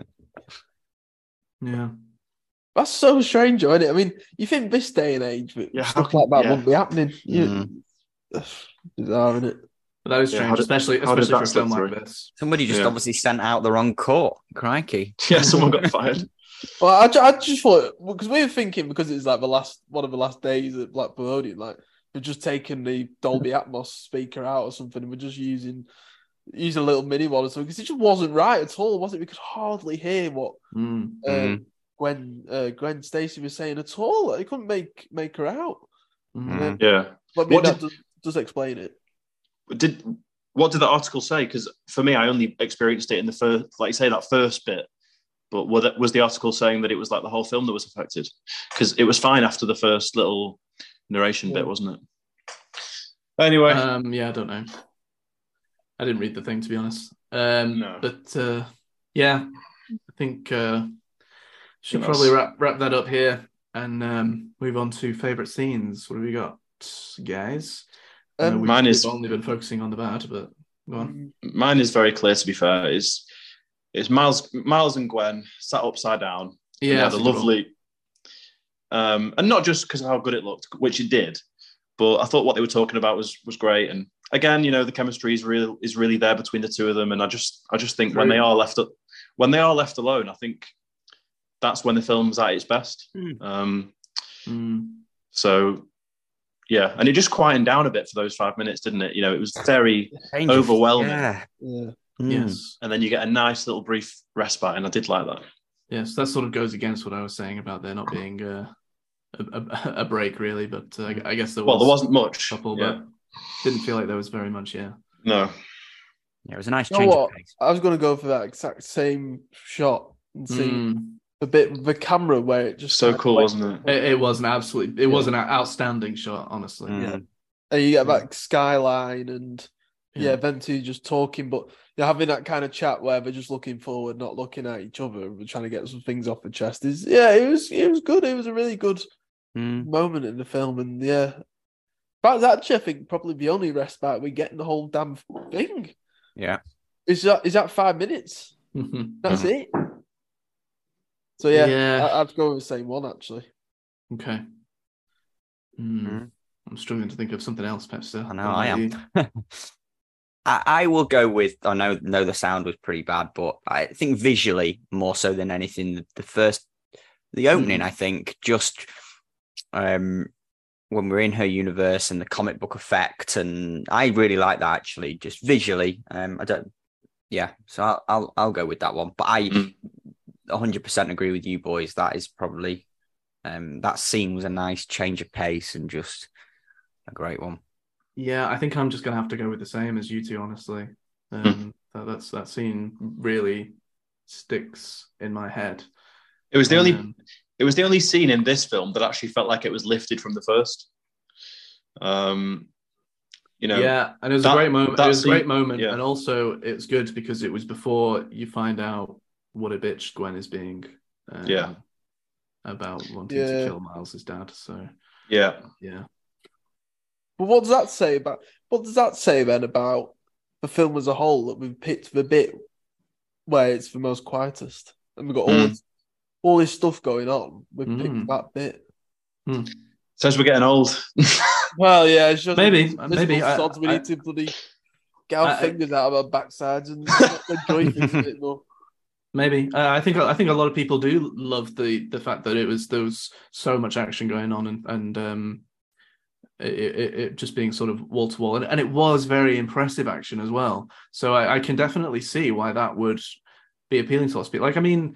Yeah. That's so strange, though, isn't it? I mean, you think this day and age, that Yeah, how stuff can- like that yeah. wouldn't be happening. You, Mm. bizarre, isn't it? But that is Yeah, strange, how did- especially how did especially that for a slip film like through? this. Somebody just Yeah. obviously sent out the wrong court. Crikey. Yeah, someone got fired. Well, I, ju- I just thought because we were thinking because it's like the last one of the last days at Black Palladium, like we're just taking the Dolby Atmos speaker out or something, and we're just using using a little mini one or something because it just wasn't right at all, was it? We could hardly hear what Mm. uh, Mm. Gwen uh, Gwen Stacy was saying at all. I couldn't make make her out. Mm. And then- Yeah. But I mean, What that did- does, does explain it. Did what did the article say? Because for me, I only experienced it in the first, like you say, that first bit. But was the article saying that it was like the whole film that was affected? Because it was fine after the first little narration yeah. bit, wasn't it? Anyway. Um, yeah, I don't know. I didn't read the thing, to be honest. Um, no. But uh, yeah, I think uh, should probably wrap, wrap that up here and um, move on to favourite scenes. What have we got, guys? Um, we've, mine is we've only been focusing on the bad, but go on. Mine is very clear, to be fair. Is It's Miles, Miles and Gwen sat upside down. Yeah, the lovely, um, and not just because of how good it looked, which it did, but I thought what they were talking about was was great. And again, you know, the chemistry is real is really there between the two of them. And I just I just think True. when they are left when they are left alone, I think that's when the film's at its best. Mm. Um, mm. So. Yeah, and it just quietened down a bit for those five minutes, didn't it? You know, it was very overwhelming. Yeah. yeah. Mm. Yes. And then you get a nice little brief respite, and I did like that. Yes, that sort of goes against what I was saying about there not being uh, a, a, a break, really. But uh, I guess there was. Well, there wasn't much. A couple, yeah. but didn't feel like there was very much, yeah. No. Yeah, it was a nice you change know what? of pace. I was going to go for that exact same shot and see Mm. a bit of the camera where it just... So cool, wasn't it? It, it was an absolutely... It yeah. was an outstanding shot, honestly. Mm. Yeah. And you get that skyline and, yeah, Yeah. them two just talking, but you're having that kind of chat where they're just looking forward, not looking at each other. We're trying to get some things off the chest. Is Yeah, it was it was good. It was a really good Mm. moment in the film. And, yeah, that's actually, I think, probably the only respite we get in the whole damn thing. Yeah. Is that is that five minutes? Mhm. That's it. So, yeah, Yeah. I, I'd go with the same one, actually. Okay. Mm. I'm struggling to think of something else, Pepster. I know, I am. I, I will go with, I know, know the sound was pretty bad, but I think visually, more so than anything, the, the first, the opening, Mm. I think, just um, when we're in her universe and the comic book effect, and I really like that, actually, just visually. Um, I don't, yeah, so I'll, I'll, I'll go with that one. But I Mm. one hundred percent agree with you, boys. That is probably, um, that scene was a nice change of pace and just a great one. Yeah, I think I'm just going to have to go with the same as you two, honestly. Um, that, that's that scene really sticks in my head. It was the only Um, it was the only scene in this film that actually felt like it was lifted from the first. Um, you know, yeah, and it was that- a great moment. It that was a scene- great moment, yeah. and also it's good because it was before you find out what a bitch Gwen is being. Um, Yeah. about wanting Yeah. to kill Miles' dad. So yeah, yeah, But what does that say about what does that say then about the film as a whole, that we've picked the bit where it's the most quietest and we've got all Mm. this, all this stuff going on. We've Mm. picked that bit. says we're getting old. Well, yeah, it's just Maybe, this maybe, month I- odds we I- need to bloody get our I- I- fingers out of our backsides and enjoy things a bit more. maybe. Uh, I think I think a lot of people do love the the fact that it was there was so much action going on and and um, it, it, it just being sort of wall to wall, and and it was very impressive action as well. So I, I can definitely see why that would be appealing to lots of people. Like, I mean,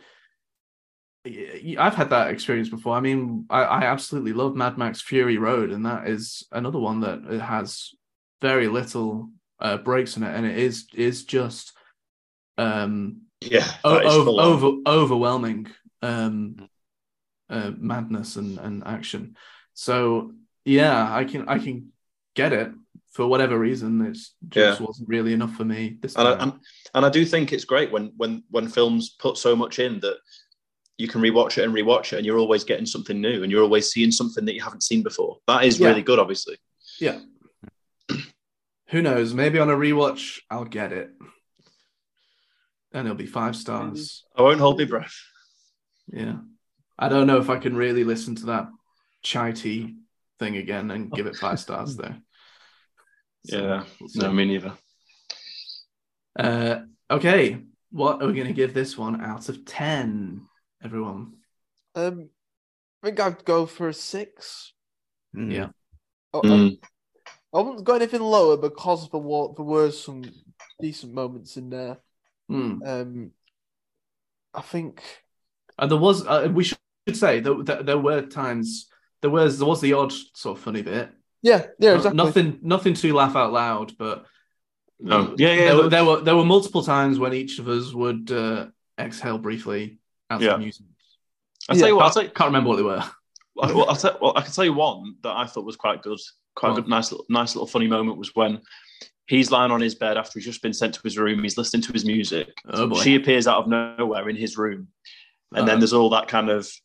y- I've had that experience before. I mean, I, I absolutely love Mad Max Fury Road, and that is another one that it has very little uh, breaks in it, and it is is just um, Yeah, o- that is over, full on. over overwhelming um, uh, madness and, and action. So yeah, I can I can get it. For whatever reason, it just Yeah. wasn't really enough for me this And time. I, and, and I do think it's great when when when films put so much in that you can rewatch it and rewatch it, and you're always getting something new, and you're always seeing something that you haven't seen before. That is Yeah. really good, obviously. Yeah. Who knows? Maybe on a rewatch, I'll get it. And it'll be five stars. I won't hold my breath. Yeah. I don't know if I can really listen to that chai tea thing again and give it five stars, though. So, Yeah, we'll see. no, me neither. Uh, okay. What are we going to give this one out of ten, everyone? Um, I think I'd go for a six. Mm. Yeah. I, Mm. I, I wouldn't go anything lower because there were, there were some decent moments in there. Hmm. Um, I think And there was, uh, we should say, that there, there were times, there was there was the odd sort of funny bit. yeah, yeah, Uh, exactly. Nothing, nothing to laugh out loud, but Oh, yeah, yeah. There, were, there- there were there were multiple times when each of us would uh, exhale briefly as Yeah. the music. I'll tell you what. I'll Can't, tell you, can't remember what they were. well, I'll tell, well, I can tell you one that I thought was quite good, quite Go good, nice little, nice little funny moment was when he's lying on his bed after he's just been sent to his room. He's listening to his music. Oh boy. She appears out of nowhere in his room, and Uh-oh. then there's all that kind of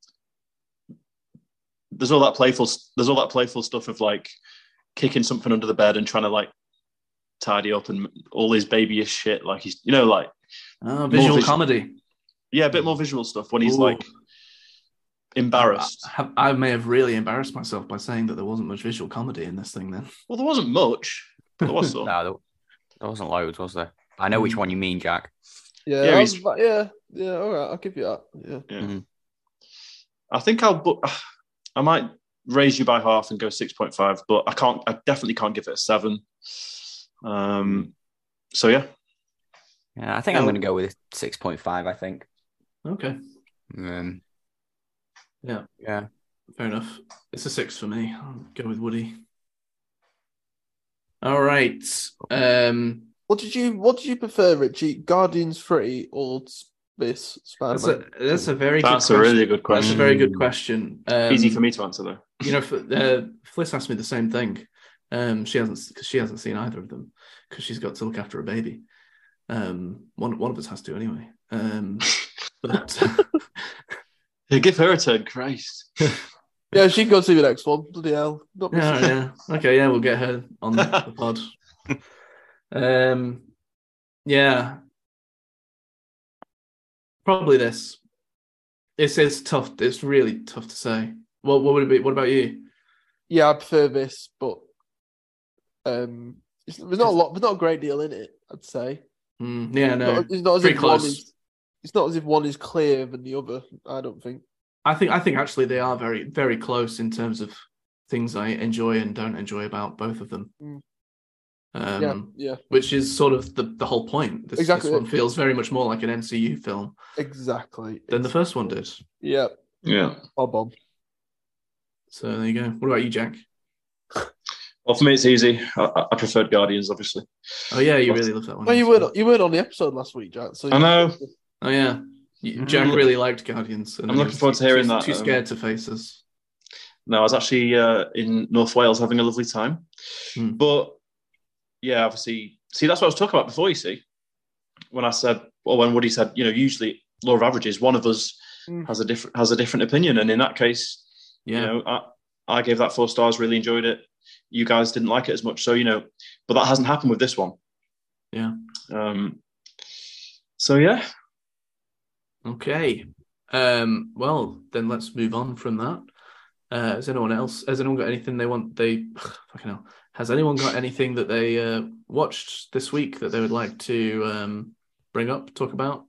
there's all that playful there's all that playful stuff of like kicking something under the bed and trying to like tidy up and all his babyish shit. Like he's you know like Oh, visual vis- comedy. Yeah, a bit more visual stuff when he's Ooh. like embarrassed. I, have, I may have really embarrassed myself by saying that there wasn't much visual comedy in this thing then. Well, there wasn't much. But there was some. No, there, there wasn't loads, was there? I know which one you mean, Jack. Yeah, Yeah, I he's- was like, yeah, yeah. All right, I'll give you that. Yeah. Yeah. Mhm. I think I'll. bu- I might raise you by half and go six point five, but I can't. I definitely can't give it a seven. Um. So yeah. Yeah, I think I'm Well- going to go with six point five. I think. Okay. Um, Yeah, yeah. fair enough. It's a six for me. I'll go with Woody. All right. Um, What did you What did you prefer, Richie? Guardians three or this that's Spider-Man? a that's a very That's good a question. really good That's a question. very good question. Um, Easy for me to answer though. You know, f- uh, Fliss asked me the same thing. Um, she hasn't because she hasn't seen either of them because she's got to look after a baby. Um, one one of us has to anyway. Um, but Yeah, give her a turn, Christ. Yeah, she can go see the next one. Bloody hell. Not yeah, yeah, okay, yeah, we'll get her on the pod. Um, yeah, probably this. It's it's tough. It's really tough to say. What what would it be? What about you? Yeah, I prefer this, but um, it's, there's not a lot. There's not a great deal in it. I'd say. Mm, yeah, no, Not- it's not as pretty if one close. is. It's not as if one is clearer than the other. I don't think. I think I think actually they are very very close in terms of things I enjoy and don't enjoy about both of them. Mm. Um, Yeah, yeah. Which is sort of the, the whole point. This, Exactly. this one feels very much more like an M C U film Exactly. than the first one did. Yeah. Yeah. Bob Bob. So there you go. What about you, Jack? Well, for me, it's easy. I, I preferred Guardians, obviously. Oh yeah, you But- really love that one. Well, you weren't. You weren't on the episode last week, Jack. So I know. Oh yeah, You- Jack Mm. really liked Guardians. And I'm then he looking was forward too- to hearing too, that, Too um, scared to face us. No, I was actually uh, in North Wales having a lovely time. Hmm. But yeah, obviously, see, that's what I was talking about before, you see. When I said, or when Woody said, you know, usually law of averages, one of us Mm. has a different has a different opinion. And in that case, Yeah. you know, I, I gave that four stars, really enjoyed it. You guys didn't like it as much. So, you know, but that hasn't happened with this one. Yeah. Um, so, yeah. Okay. Um, well, then let's move on from that. Uh, has anyone else? Has anyone got anything they want? They fucking hell. Has anyone got anything that they uh, watched this week that they would like to um, bring up, talk about?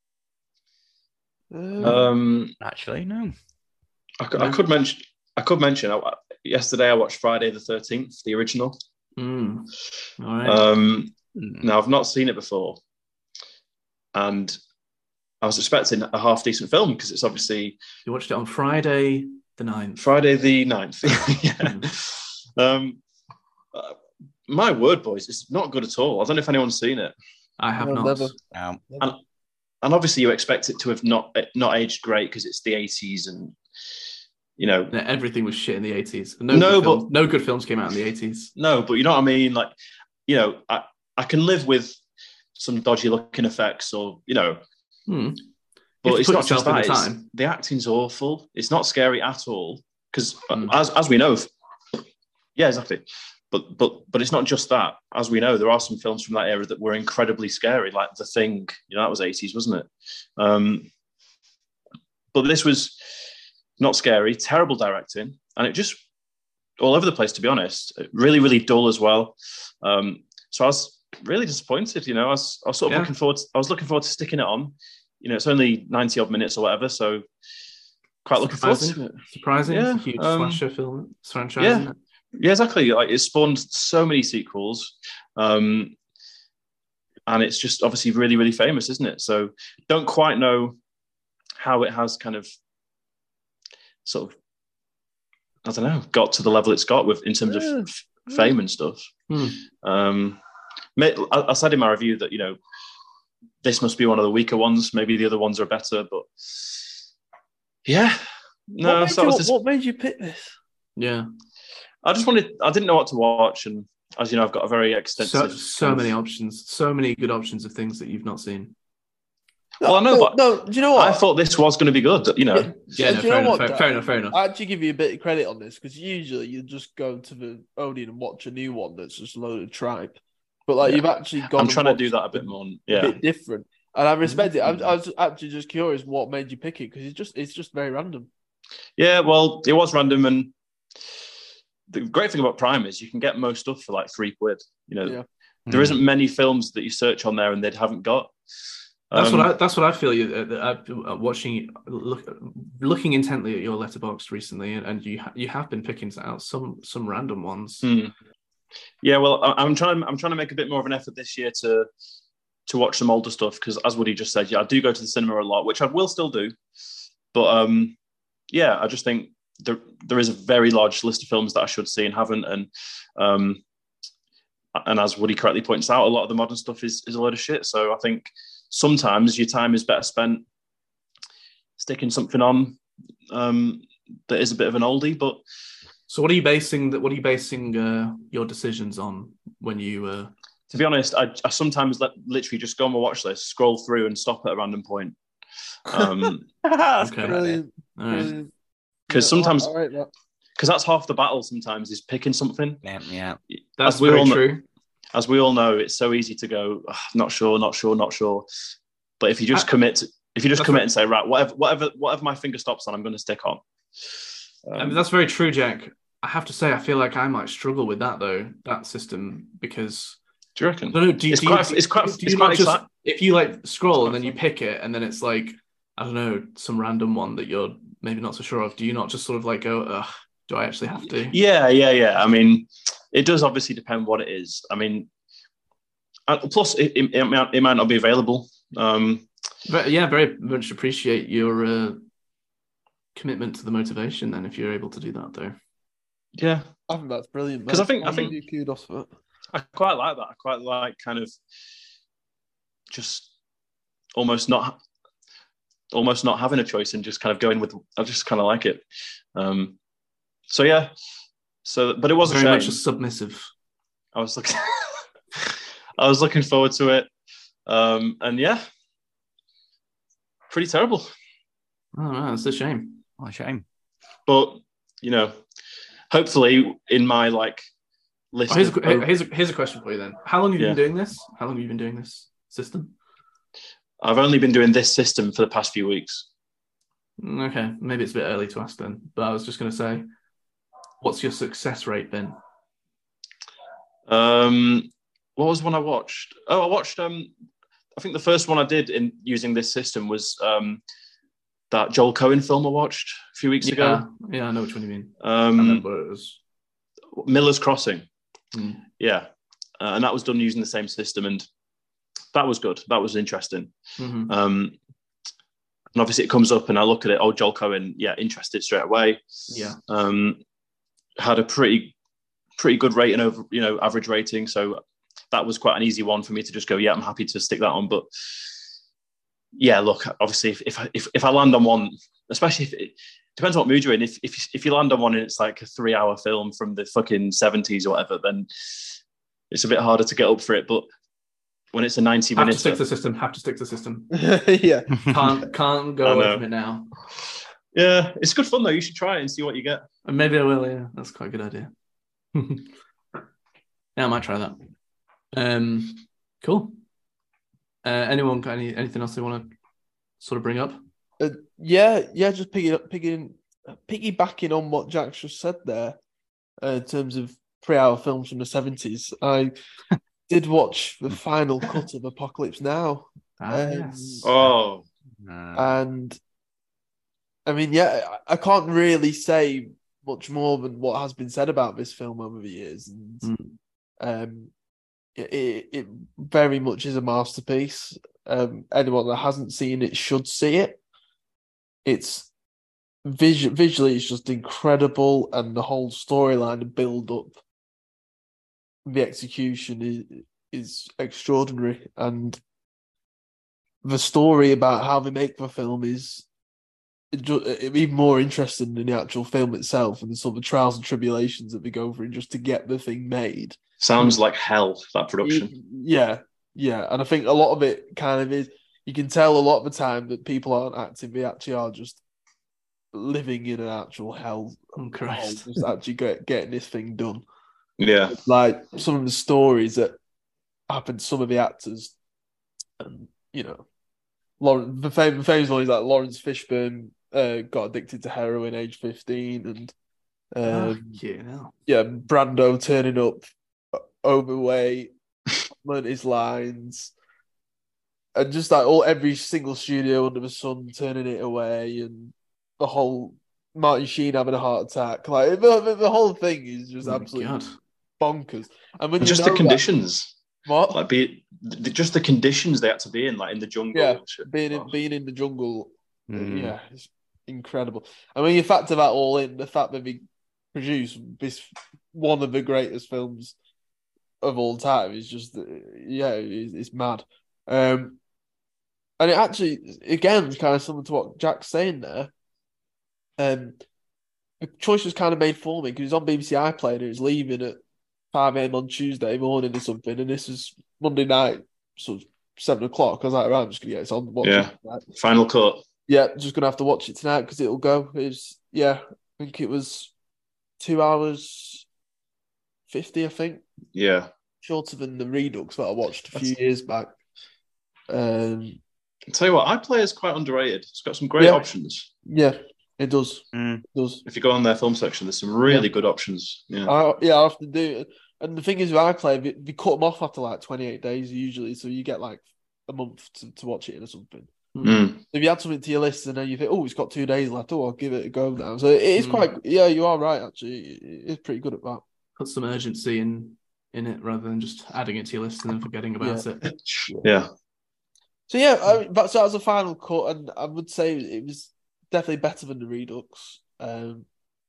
Um, Actually, no. I, could- I could mention. I could mention. I, yesterday, I watched Friday the thirteenth, the original. Mm. All right. Um, Hmm. now I've not seen it before, and I was expecting a half decent film because it's obviously You watched it on Friday the ninth. Friday the ninth. yeah. Um, uh, my word, boys, it's not good at all. I don't know if anyone's seen it. I have No, not. never. No. And, and obviously, you expect it to have not not aged great because it's the eighties, and you know, Yeah, everything was shit in the eighties. No, No, good but- films, no good films came out in the eighties. no, but you know what I mean. Like, you know, I I can live with some dodgy looking effects, or you know, Hmm. You but have to it's put not just yourself in that. the It's, time. the acting's awful. It's not scary at all because, Mm. as as we know, yeah, exactly. But but but it's not just that. As we know, there are some films from that era that were incredibly scary, like The Thing. You know, that was eighties, wasn't it? Um, but this was not scary. Terrible directing, and it just all over the place. To be honest, really really dull as well. Um, so I was really disappointed. You know, I was I was sort of Yeah. looking forward. To, I was looking forward to sticking it on. You know, it's only ninety odd minutes or whatever, so quite looking forward to Surprising. it. Surprising. Yeah, It's a huge um, slasher film franchise. yeah. Isn't it? Yeah, exactly. Like it spawned so many sequels, um, and it's just obviously really, really famous, isn't it? So don't quite know how it has kind of sort of, I don't know, got to the level it's got with in terms of Yeah. f- fame and stuff. Hmm. Um, I, I said in my review that, you know, this must be one of the weaker ones. Maybe the other ones are better, but yeah. No, what, made so you, was just, what made you pick this? Yeah. I just wanted, I didn't know what to watch. And as you know, I've got a very extensive. So, so many options, so many good options of things that you've not seen. Well, I know, no, but no, do you know what? I thought this was going to be good, you know. Yeah, Yeah, no, do you fair, know enough, what, fair, Dan? fair enough, fair enough. I actually give you a bit of credit on this because usually you just go to the Odeon and watch a new one that's just a load of tripe. But like Yeah. you've actually gone. I'm and trying to watched do that a bit something more. a Yeah. bit different, and I respect it. I, I was actually just curious what made you pick it because it's just it's just very random. Yeah, well, it was random. And the great thing about Prime is you can get most stuff for like three quid. You know, Yeah. there Mm. isn't many films that you search on there and they haven't got. That's Um, what I. That's what I feel. You uh, uh, watching, look, looking intently at your letterbox recently, and, and you ha- you have been picking out some some random ones. Hmm. Yeah, well, I- I'm trying. I'm trying to make a bit more of an effort this year to to watch some older stuff because, as Woody just said, yeah, I do go to the cinema a lot, which I will still do. But um, yeah, I just think there there is a very large list of films that I should see and haven't, and um, and as Woody correctly points out, a lot of the modern stuff is is a load of shit. So I think sometimes your time is better spent sticking something on um, that is a bit of an oldie, but. So what are you basing that? What are you basing uh, your decisions on when you? Uh... To be honest, I, I sometimes let, literally just go on my watch list, scroll through, and stop at a random point. Um, That's Okay. Brilliant, All right. brilliant. because Yeah, sometimes, I, I rate that. because that's half the battle. Sometimes is picking something. Yeah, yeah. That's As we very all know- true. As we all know, it's so easy to go, "Ugh, not sure, not sure, not sure. But if you just I- commit, to, if you just That's commit right. and say, right, whatever, whatever, whatever my finger stops on, I'm going to stick on. Um, I mean, that's very true, Jack. I have to say, I feel like I might struggle with that though. That system because. do you reckon? I don't know. Do you, It's do you- quite- do it's quite- you- do it's you quite not just exci- if you like scroll and quite then you fun. pick it and then it's like I don't know some random one that you're maybe not so sure of. Do you not just sort of like go, ugh, do I actually have to? Yeah, yeah, yeah. I mean, it does obviously depend what it is. I mean, uh, plus it, it, it, might, it might not be available. Um, But yeah, very much appreciate your uh, commitment to the motivation. Then, if you're able to do that, though. yeah, I think that's brilliant. 'Cause I mate. think- I I'll think- give you kudos for that. I quite like that. I quite like kind of just almost not, almost not having a choice and just kind of going with. I just kind of like it. Um, so yeah. So, but it was a Very shame. much a submissive. I was looking, I was looking forward to it, um, and yeah, pretty terrible. Oh, no, it's a shame. What a shame. But you know, hopefully, in my like list. Oh, here's, of- a, here's, a, here's a question for you then. How long have you Yeah. been doing this? How long have you been doing this system? I've only been doing this system for the past few weeks. Mm, Okay, maybe it's a bit early to ask then, but I was just going to say, what's your success rate been? Um, what was one I watched? Oh, I watched. Um, I think the first one I did in using this system was um, that Joel Cohen film I watched a few weeks Yeah, ago. yeah, I know which one you mean. I Um, remember what it was. Miller's Crossing. Mm. Yeah, uh, and that was done using the same system, and that was good. That was interesting. Mhm. Um, and obviously, it comes up, and I look at it. Oh, Joel Cohen. Yeah, interested straight away. Yeah. Um, had a pretty, pretty good rating over, you know, average rating. So that was quite an easy one for me to just go. Yeah, I'm happy to stick that on. But yeah, look, obviously, if if I, if, if I land on one, especially if it depends what mood you're in. If if if you land on one and it's like a three hour film from the fucking seventies or whatever, then it's a bit harder to get up for it. But when it's a ninety Have to minute, stick to the system. Have to stick to the system. Yeah. Can't can't I go away know. from it now. yeah, it's good fun though. You should try it and see what you get. And maybe I will. Yeah, that's quite a good idea. Yeah, I might try that. Um, cool. Uh, anyone got any anything else they want to sort of bring up? Uh, yeah, yeah, just picking up, picking, piggybacking on what Jack just said there, uh, in terms of three-hour films from the seventies. I did watch the final cut of Apocalypse Now, Ah, Um, yes. Oh, and I mean, yeah, I I can't really say much more than what has been said about this film over the years, and Mm. um, it, it it very much is a masterpiece. Um, anyone that hasn't seen it should see it. It's visu- visually, it's just incredible, and the whole storyline and build up, the execution is is extraordinary, and the story about how they make the film is even more interesting than the actual film itself, and the sort of trials and tribulations that they go through just to get the thing made. Sounds like hell, that production. Yeah, yeah, and I think a lot of it kind of is. You can tell a lot of the time that people aren't acting; they actually are just living in an actual hell. Oh, Christ. Just actually get, getting this thing done. Yeah. Like some of the stories that happened to some of the actors, and you know, Lauren, the famous, famous one is like Lawrence Fishburne uh, got addicted to heroin age fifteen, and um, oh, yeah, no. yeah, Brando turning up overweight, learned his lines. And just like all every single studio under the sun turning it away, and the whole Martin Sheen having a heart attack, like the, the, the whole thing is just oh absolutely bonkers. And when and you just know the conditions, that, what like be the, just the conditions they had to be in, like in the jungle, yeah, and shit. being in being in the jungle, Mm. yeah, it's incredible. And when you factor that all in, the fact that we produce this one of the greatest films of all time is just, yeah, it's, it's mad. Um, And it actually, again, is kind of similar to what Jack's saying there. Um, the choice was kind of made for me because it was on B B C iPlayer and it was leaving at five a.m. on Tuesday morning or something. And this is Monday night, so seven o'clock. I was like, right, I'm just going to get this on. Watch Yeah. it tonight. Final cut. Yeah, just going to have to watch it tonight because it'll go. It's, yeah, I think it was two hours fifty, I think. Yeah. Shorter than the Redux that I watched a few That's... years back. Um, I'll tell you what, iPlayer is quite underrated. It's got some great Yeah. options. yeah, it does. Mm. It does. If you go on their film section, there's some really Yeah. good options. Yeah. I, yeah, I often do. And the thing is with iPlayer, they, they cut them off after like twenty-eight days usually, so you get like a month to, to watch it in or something. Mm. So if you add something to your list and then you think, oh, it's got two days left, oh, I'll give it a go now. So it is Mm. quite, yeah, you are right, actually. It is pretty good at that. Put some urgency in in it rather than just adding it to your list and then forgetting about Yeah. it. Yeah. So yeah, I, but so that was a final cut, and I would say it was definitely better than the Redux. Um,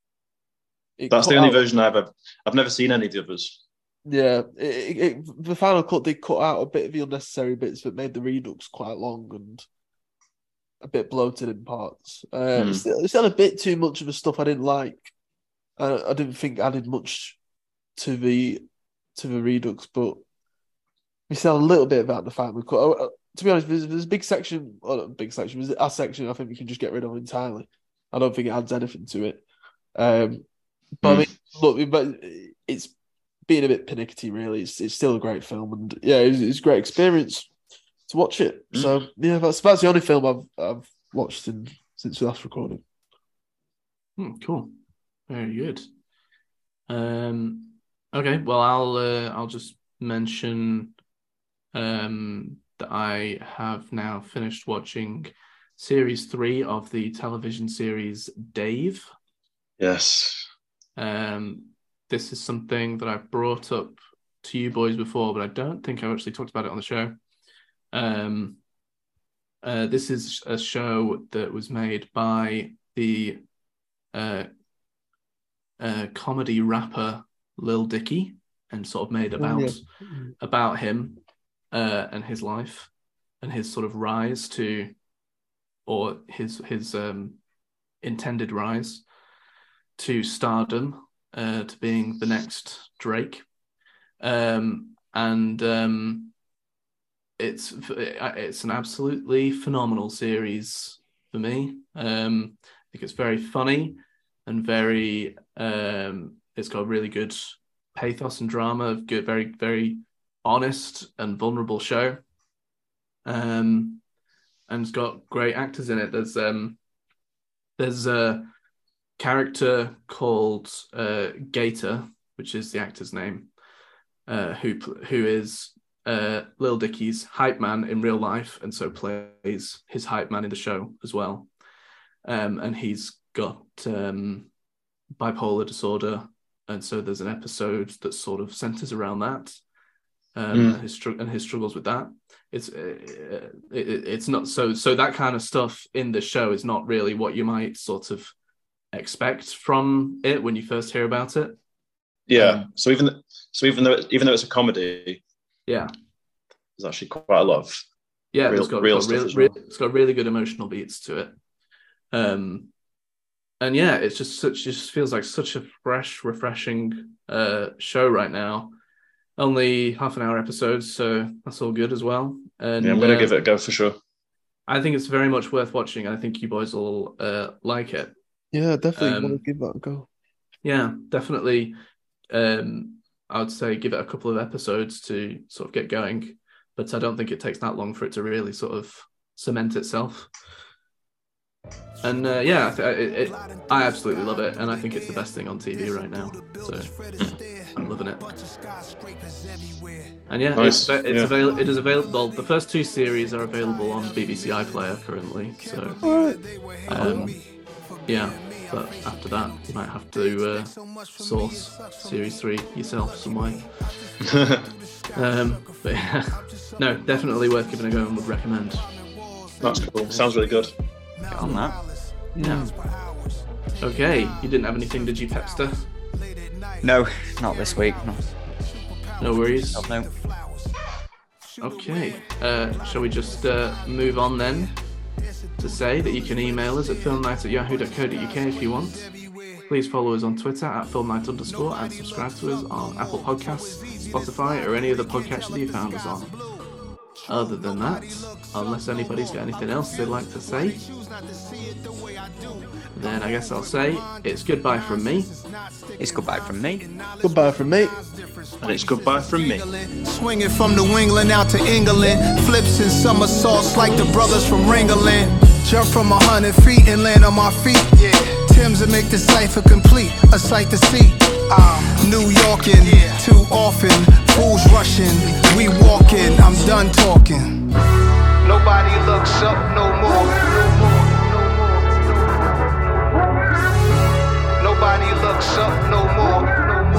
it That's cut the only out- version I've ever, I've never seen any of the others. Yeah, it, it, it, the final cut did cut out a bit of the unnecessary bits that made the Redux quite long and a bit bloated in parts. Uh, Mm. it's, still, it's still a bit too much of the stuff I didn't like. I, I didn't think added much to the to the Redux, but we said a little bit about the final cut. Uh, to be honest, there's, there's a big section, or not a big section, there's a section I think we can just get rid of entirely. I don't think it adds anything to it. Um, but I Mm. mean, look, but it's being a bit pernickety, really. It's it's still a great film, and yeah, it's it's a great experience to watch it. Mm. So yeah, that's that's the only film I've I've watched in, since we last recorded. Hmm, cool, very good. Um, okay, well, I'll uh, I'll just mention um, that I have now finished watching series three of the television series Dave. Yes. Um, this is something that I've brought up to you boys before, but I don't think I've actually talked about it on the show. Um, uh, this is a show that was made by the uh, uh, comedy rapper Lil Dicky, and sort of made about yeah. about him uh, and his life and his sort of rise to, or his his um, intended rise to stardom. Uh, to being the next Drake, um, and um, it's it's an absolutely phenomenal series for me. Um, I think it's very funny and very. Um, it's got really good pathos and drama. Good, very very honest and vulnerable show. Um, and it's got great actors in it. There's um, there's a. Uh, character called uh, Gator, which is the actor's name, uh, who who is uh, Lil Dicky's hype man in real life, and so plays his hype man in the show as well. Um, and he's got um, bipolar disorder, and so there's an episode that sort of centers around that, um, Mm. and, his str- and his struggles with that. It's uh, it, it's not so so that kind of stuff in the show is not really what you might sort of expect from it when you first hear about it. Yeah. Um, so even so, even though it, even though it's a comedy, Yeah, there's actually quite a lot of yeah. real, it's got, real got stuff really, as well. really, it's got really good emotional beats to it. Um, and yeah, it's just such. It just feels like such a fresh, refreshing uh show right now. Only half an hour episodes, so that's all good as well. And Yeah, I'm gonna uh, give it a go for sure. I think it's very much worth watching. I think you boys will uh, like it. Yeah, definitely Um, want to give that a go. Yeah, definitely. Um, I would say give it a couple of episodes to sort of get going, but I don't think it takes that long for it to really sort of cement itself. And uh, yeah, I, th- it, it, I absolutely love it, and I think it's the best thing on T V right now. So I'm loving it. And yeah, Nice. it's, it's Yeah. available. It is available. The first two series are available on B B C iPlayer currently. So um, yeah, but after that, you might have to uh, source series three yourself some way. um, but yeah, no, definitely worth giving a go and would recommend. That's cool. Sounds really good. Get on that. Yeah. Okay, you didn't have anything, did you, Pepster? No, not this week. No, No worries. no. Okay, uh, shall we just uh, move on then to say that you can email us at filmnight at yahoo dot co dot uk if you want. Please follow us on Twitter at filmnight underscore and subscribe to us on Apple Podcasts, Spotify, or any other podcast that you found us on. Other than that, unless anybody's got anything else they'd like to say, then I guess I'll say it's goodbye from me. It's goodbye from me. Goodbye from me. And it's goodbye from me. Swinging from New England out to England, flips and somersaults like the brothers from Ringling. Jump from a hundred feet and land on my feet. Yeah. Tim's to make the cipher complete, a sight to see. Uh, New Yorkin', yeah. Too often, fools rushing, we walking. I'm done talking. Nobody looks up no more. Nobody looks up no more.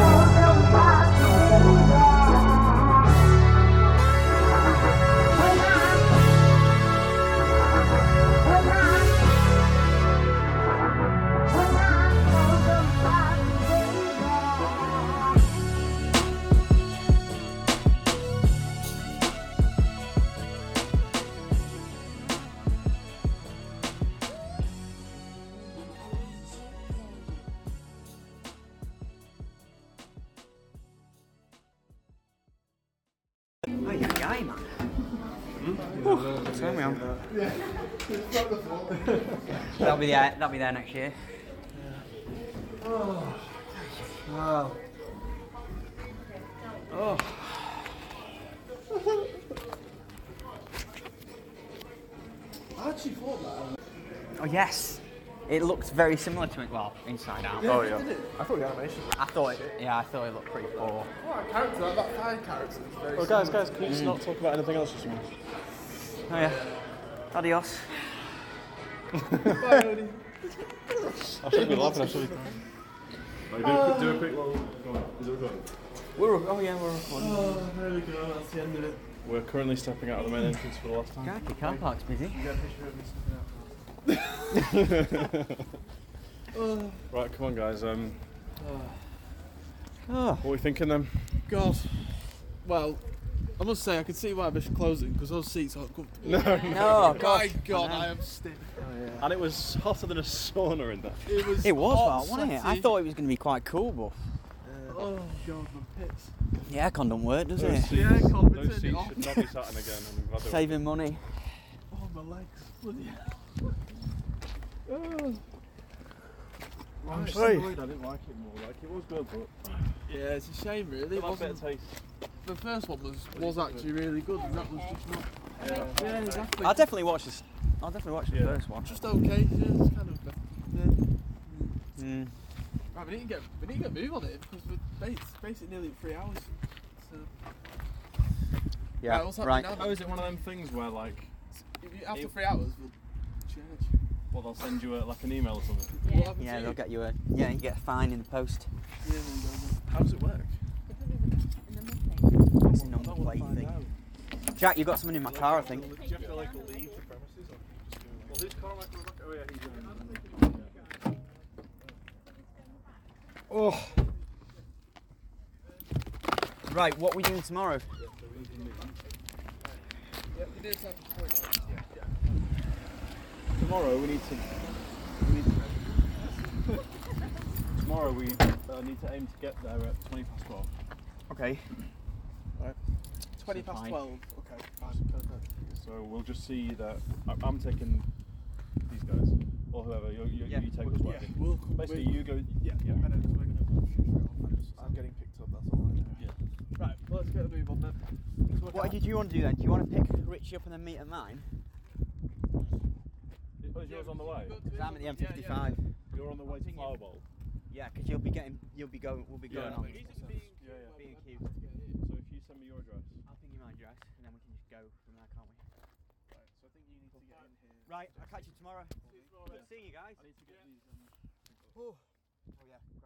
That'll be there. That'll be there next year. Oh, wow. Oh. I actually thought that. Oh yes, it looked very similar to it. Well, Inside Out. Yeah, oh yeah. Did it? I thought the animation. I thought it. Yeah, I thought it looked pretty poor. Alright, character, like that five characters. Very Well, guys, similar. guys, can you just not talk about anything else this morning? Oh yeah. Adios. Bye, Odie. I should be laughing. I should be. Right, do, a quick, do a quick little. Go on. Is it recording? We're oh yeah, we're recording. Oh, there we go. That's the end of it. We're currently stepping out of the main entrance for the last time. God, your car park's busy. You get a picture of me stepping out. Oh. Right, come on, guys. Um, Oh. Oh. what are we thinking then? God. Well, I must say I can see why they're closing because those seats aren't comfortable. No, no. No, God. My God, I am stiff. Oh, yeah. And it was hotter than a sauna in there. It was. It was hot, well, wasn't it? I sweaty. thought it was going to be quite cool, but Oh God, my pits. the aircon don't work, does Those it? seats, Yeah, I can't those return it seats off. should not be sat in again. I'm glad they were- Saving money. Oh, my legs. Bloody hell. Oh. I'm Right. sorry. I didn't like it more. Like it was good, but Yeah, it's a shame, really. It it had a bit wasn't. of taste. The first one was was actually really good, and that was just not. Yeah. Yeah, exactly. I'll definitely watch this. I'll definitely watch the Yeah. first one. Just okay. Yeah, it's kind of. Yeah. Mm. Right, we need to get we need to get a move on it because we're bas- basically nearly at three hours. So. Yeah. Right, what's happening Right. now? Oh, is it one of them things where like, If you, after It- three hours, we'll change. well, they'll send you a, like an email or something? What happened Yeah, to they'll you? get you a yeah, you get a fine in the post. Yeah, there you go. How does it work? It's a I number don't wanna plate find thing. out. Jack, you got something in my car, I think. Do you have to like leave the premises or just do it? Well, who's Cormac? Oh yeah, he's in. Oh. Right, what are we doing tomorrow? we can meet. Yeah, we did have a point. Yeah, yeah. Tomorrow we need to. We need to tomorrow we uh, need to aim to get there at twenty past twelve. Okay. Right. Twenty So past fine. twelve. Okay, fine, perfect. So we'll just see that I- I'm taking these guys or whoever. You, you, Yeah, you take we'll- us whatever. yeah, we'll- Basically, we'll- you go. Yeah, yeah, I know, 'cause we're gonna shoot straight off. I just- I'm getting picked up. That's all I know. Yeah. Right, well, let's get a move on then. So What did you want to do then? Do you want to pick Richie up and then meet at mine? Oh, is yours on the way? Because I'm at the M fifty-five. You're on the way to Flower Bowl. Yeah, because you'll be getting, you'll be going, we'll be going Yeah. on. He's stuff. yeah, yeah. B and Q. So if you send me your address. I'll ping you my address and then we can just go from there, can't we? Right, so I think you need to get in here. Right, I'll catch you tomorrow. See you tomorrow. Good seeing you guys. I need to get these. Um, Oh. Oh yeah.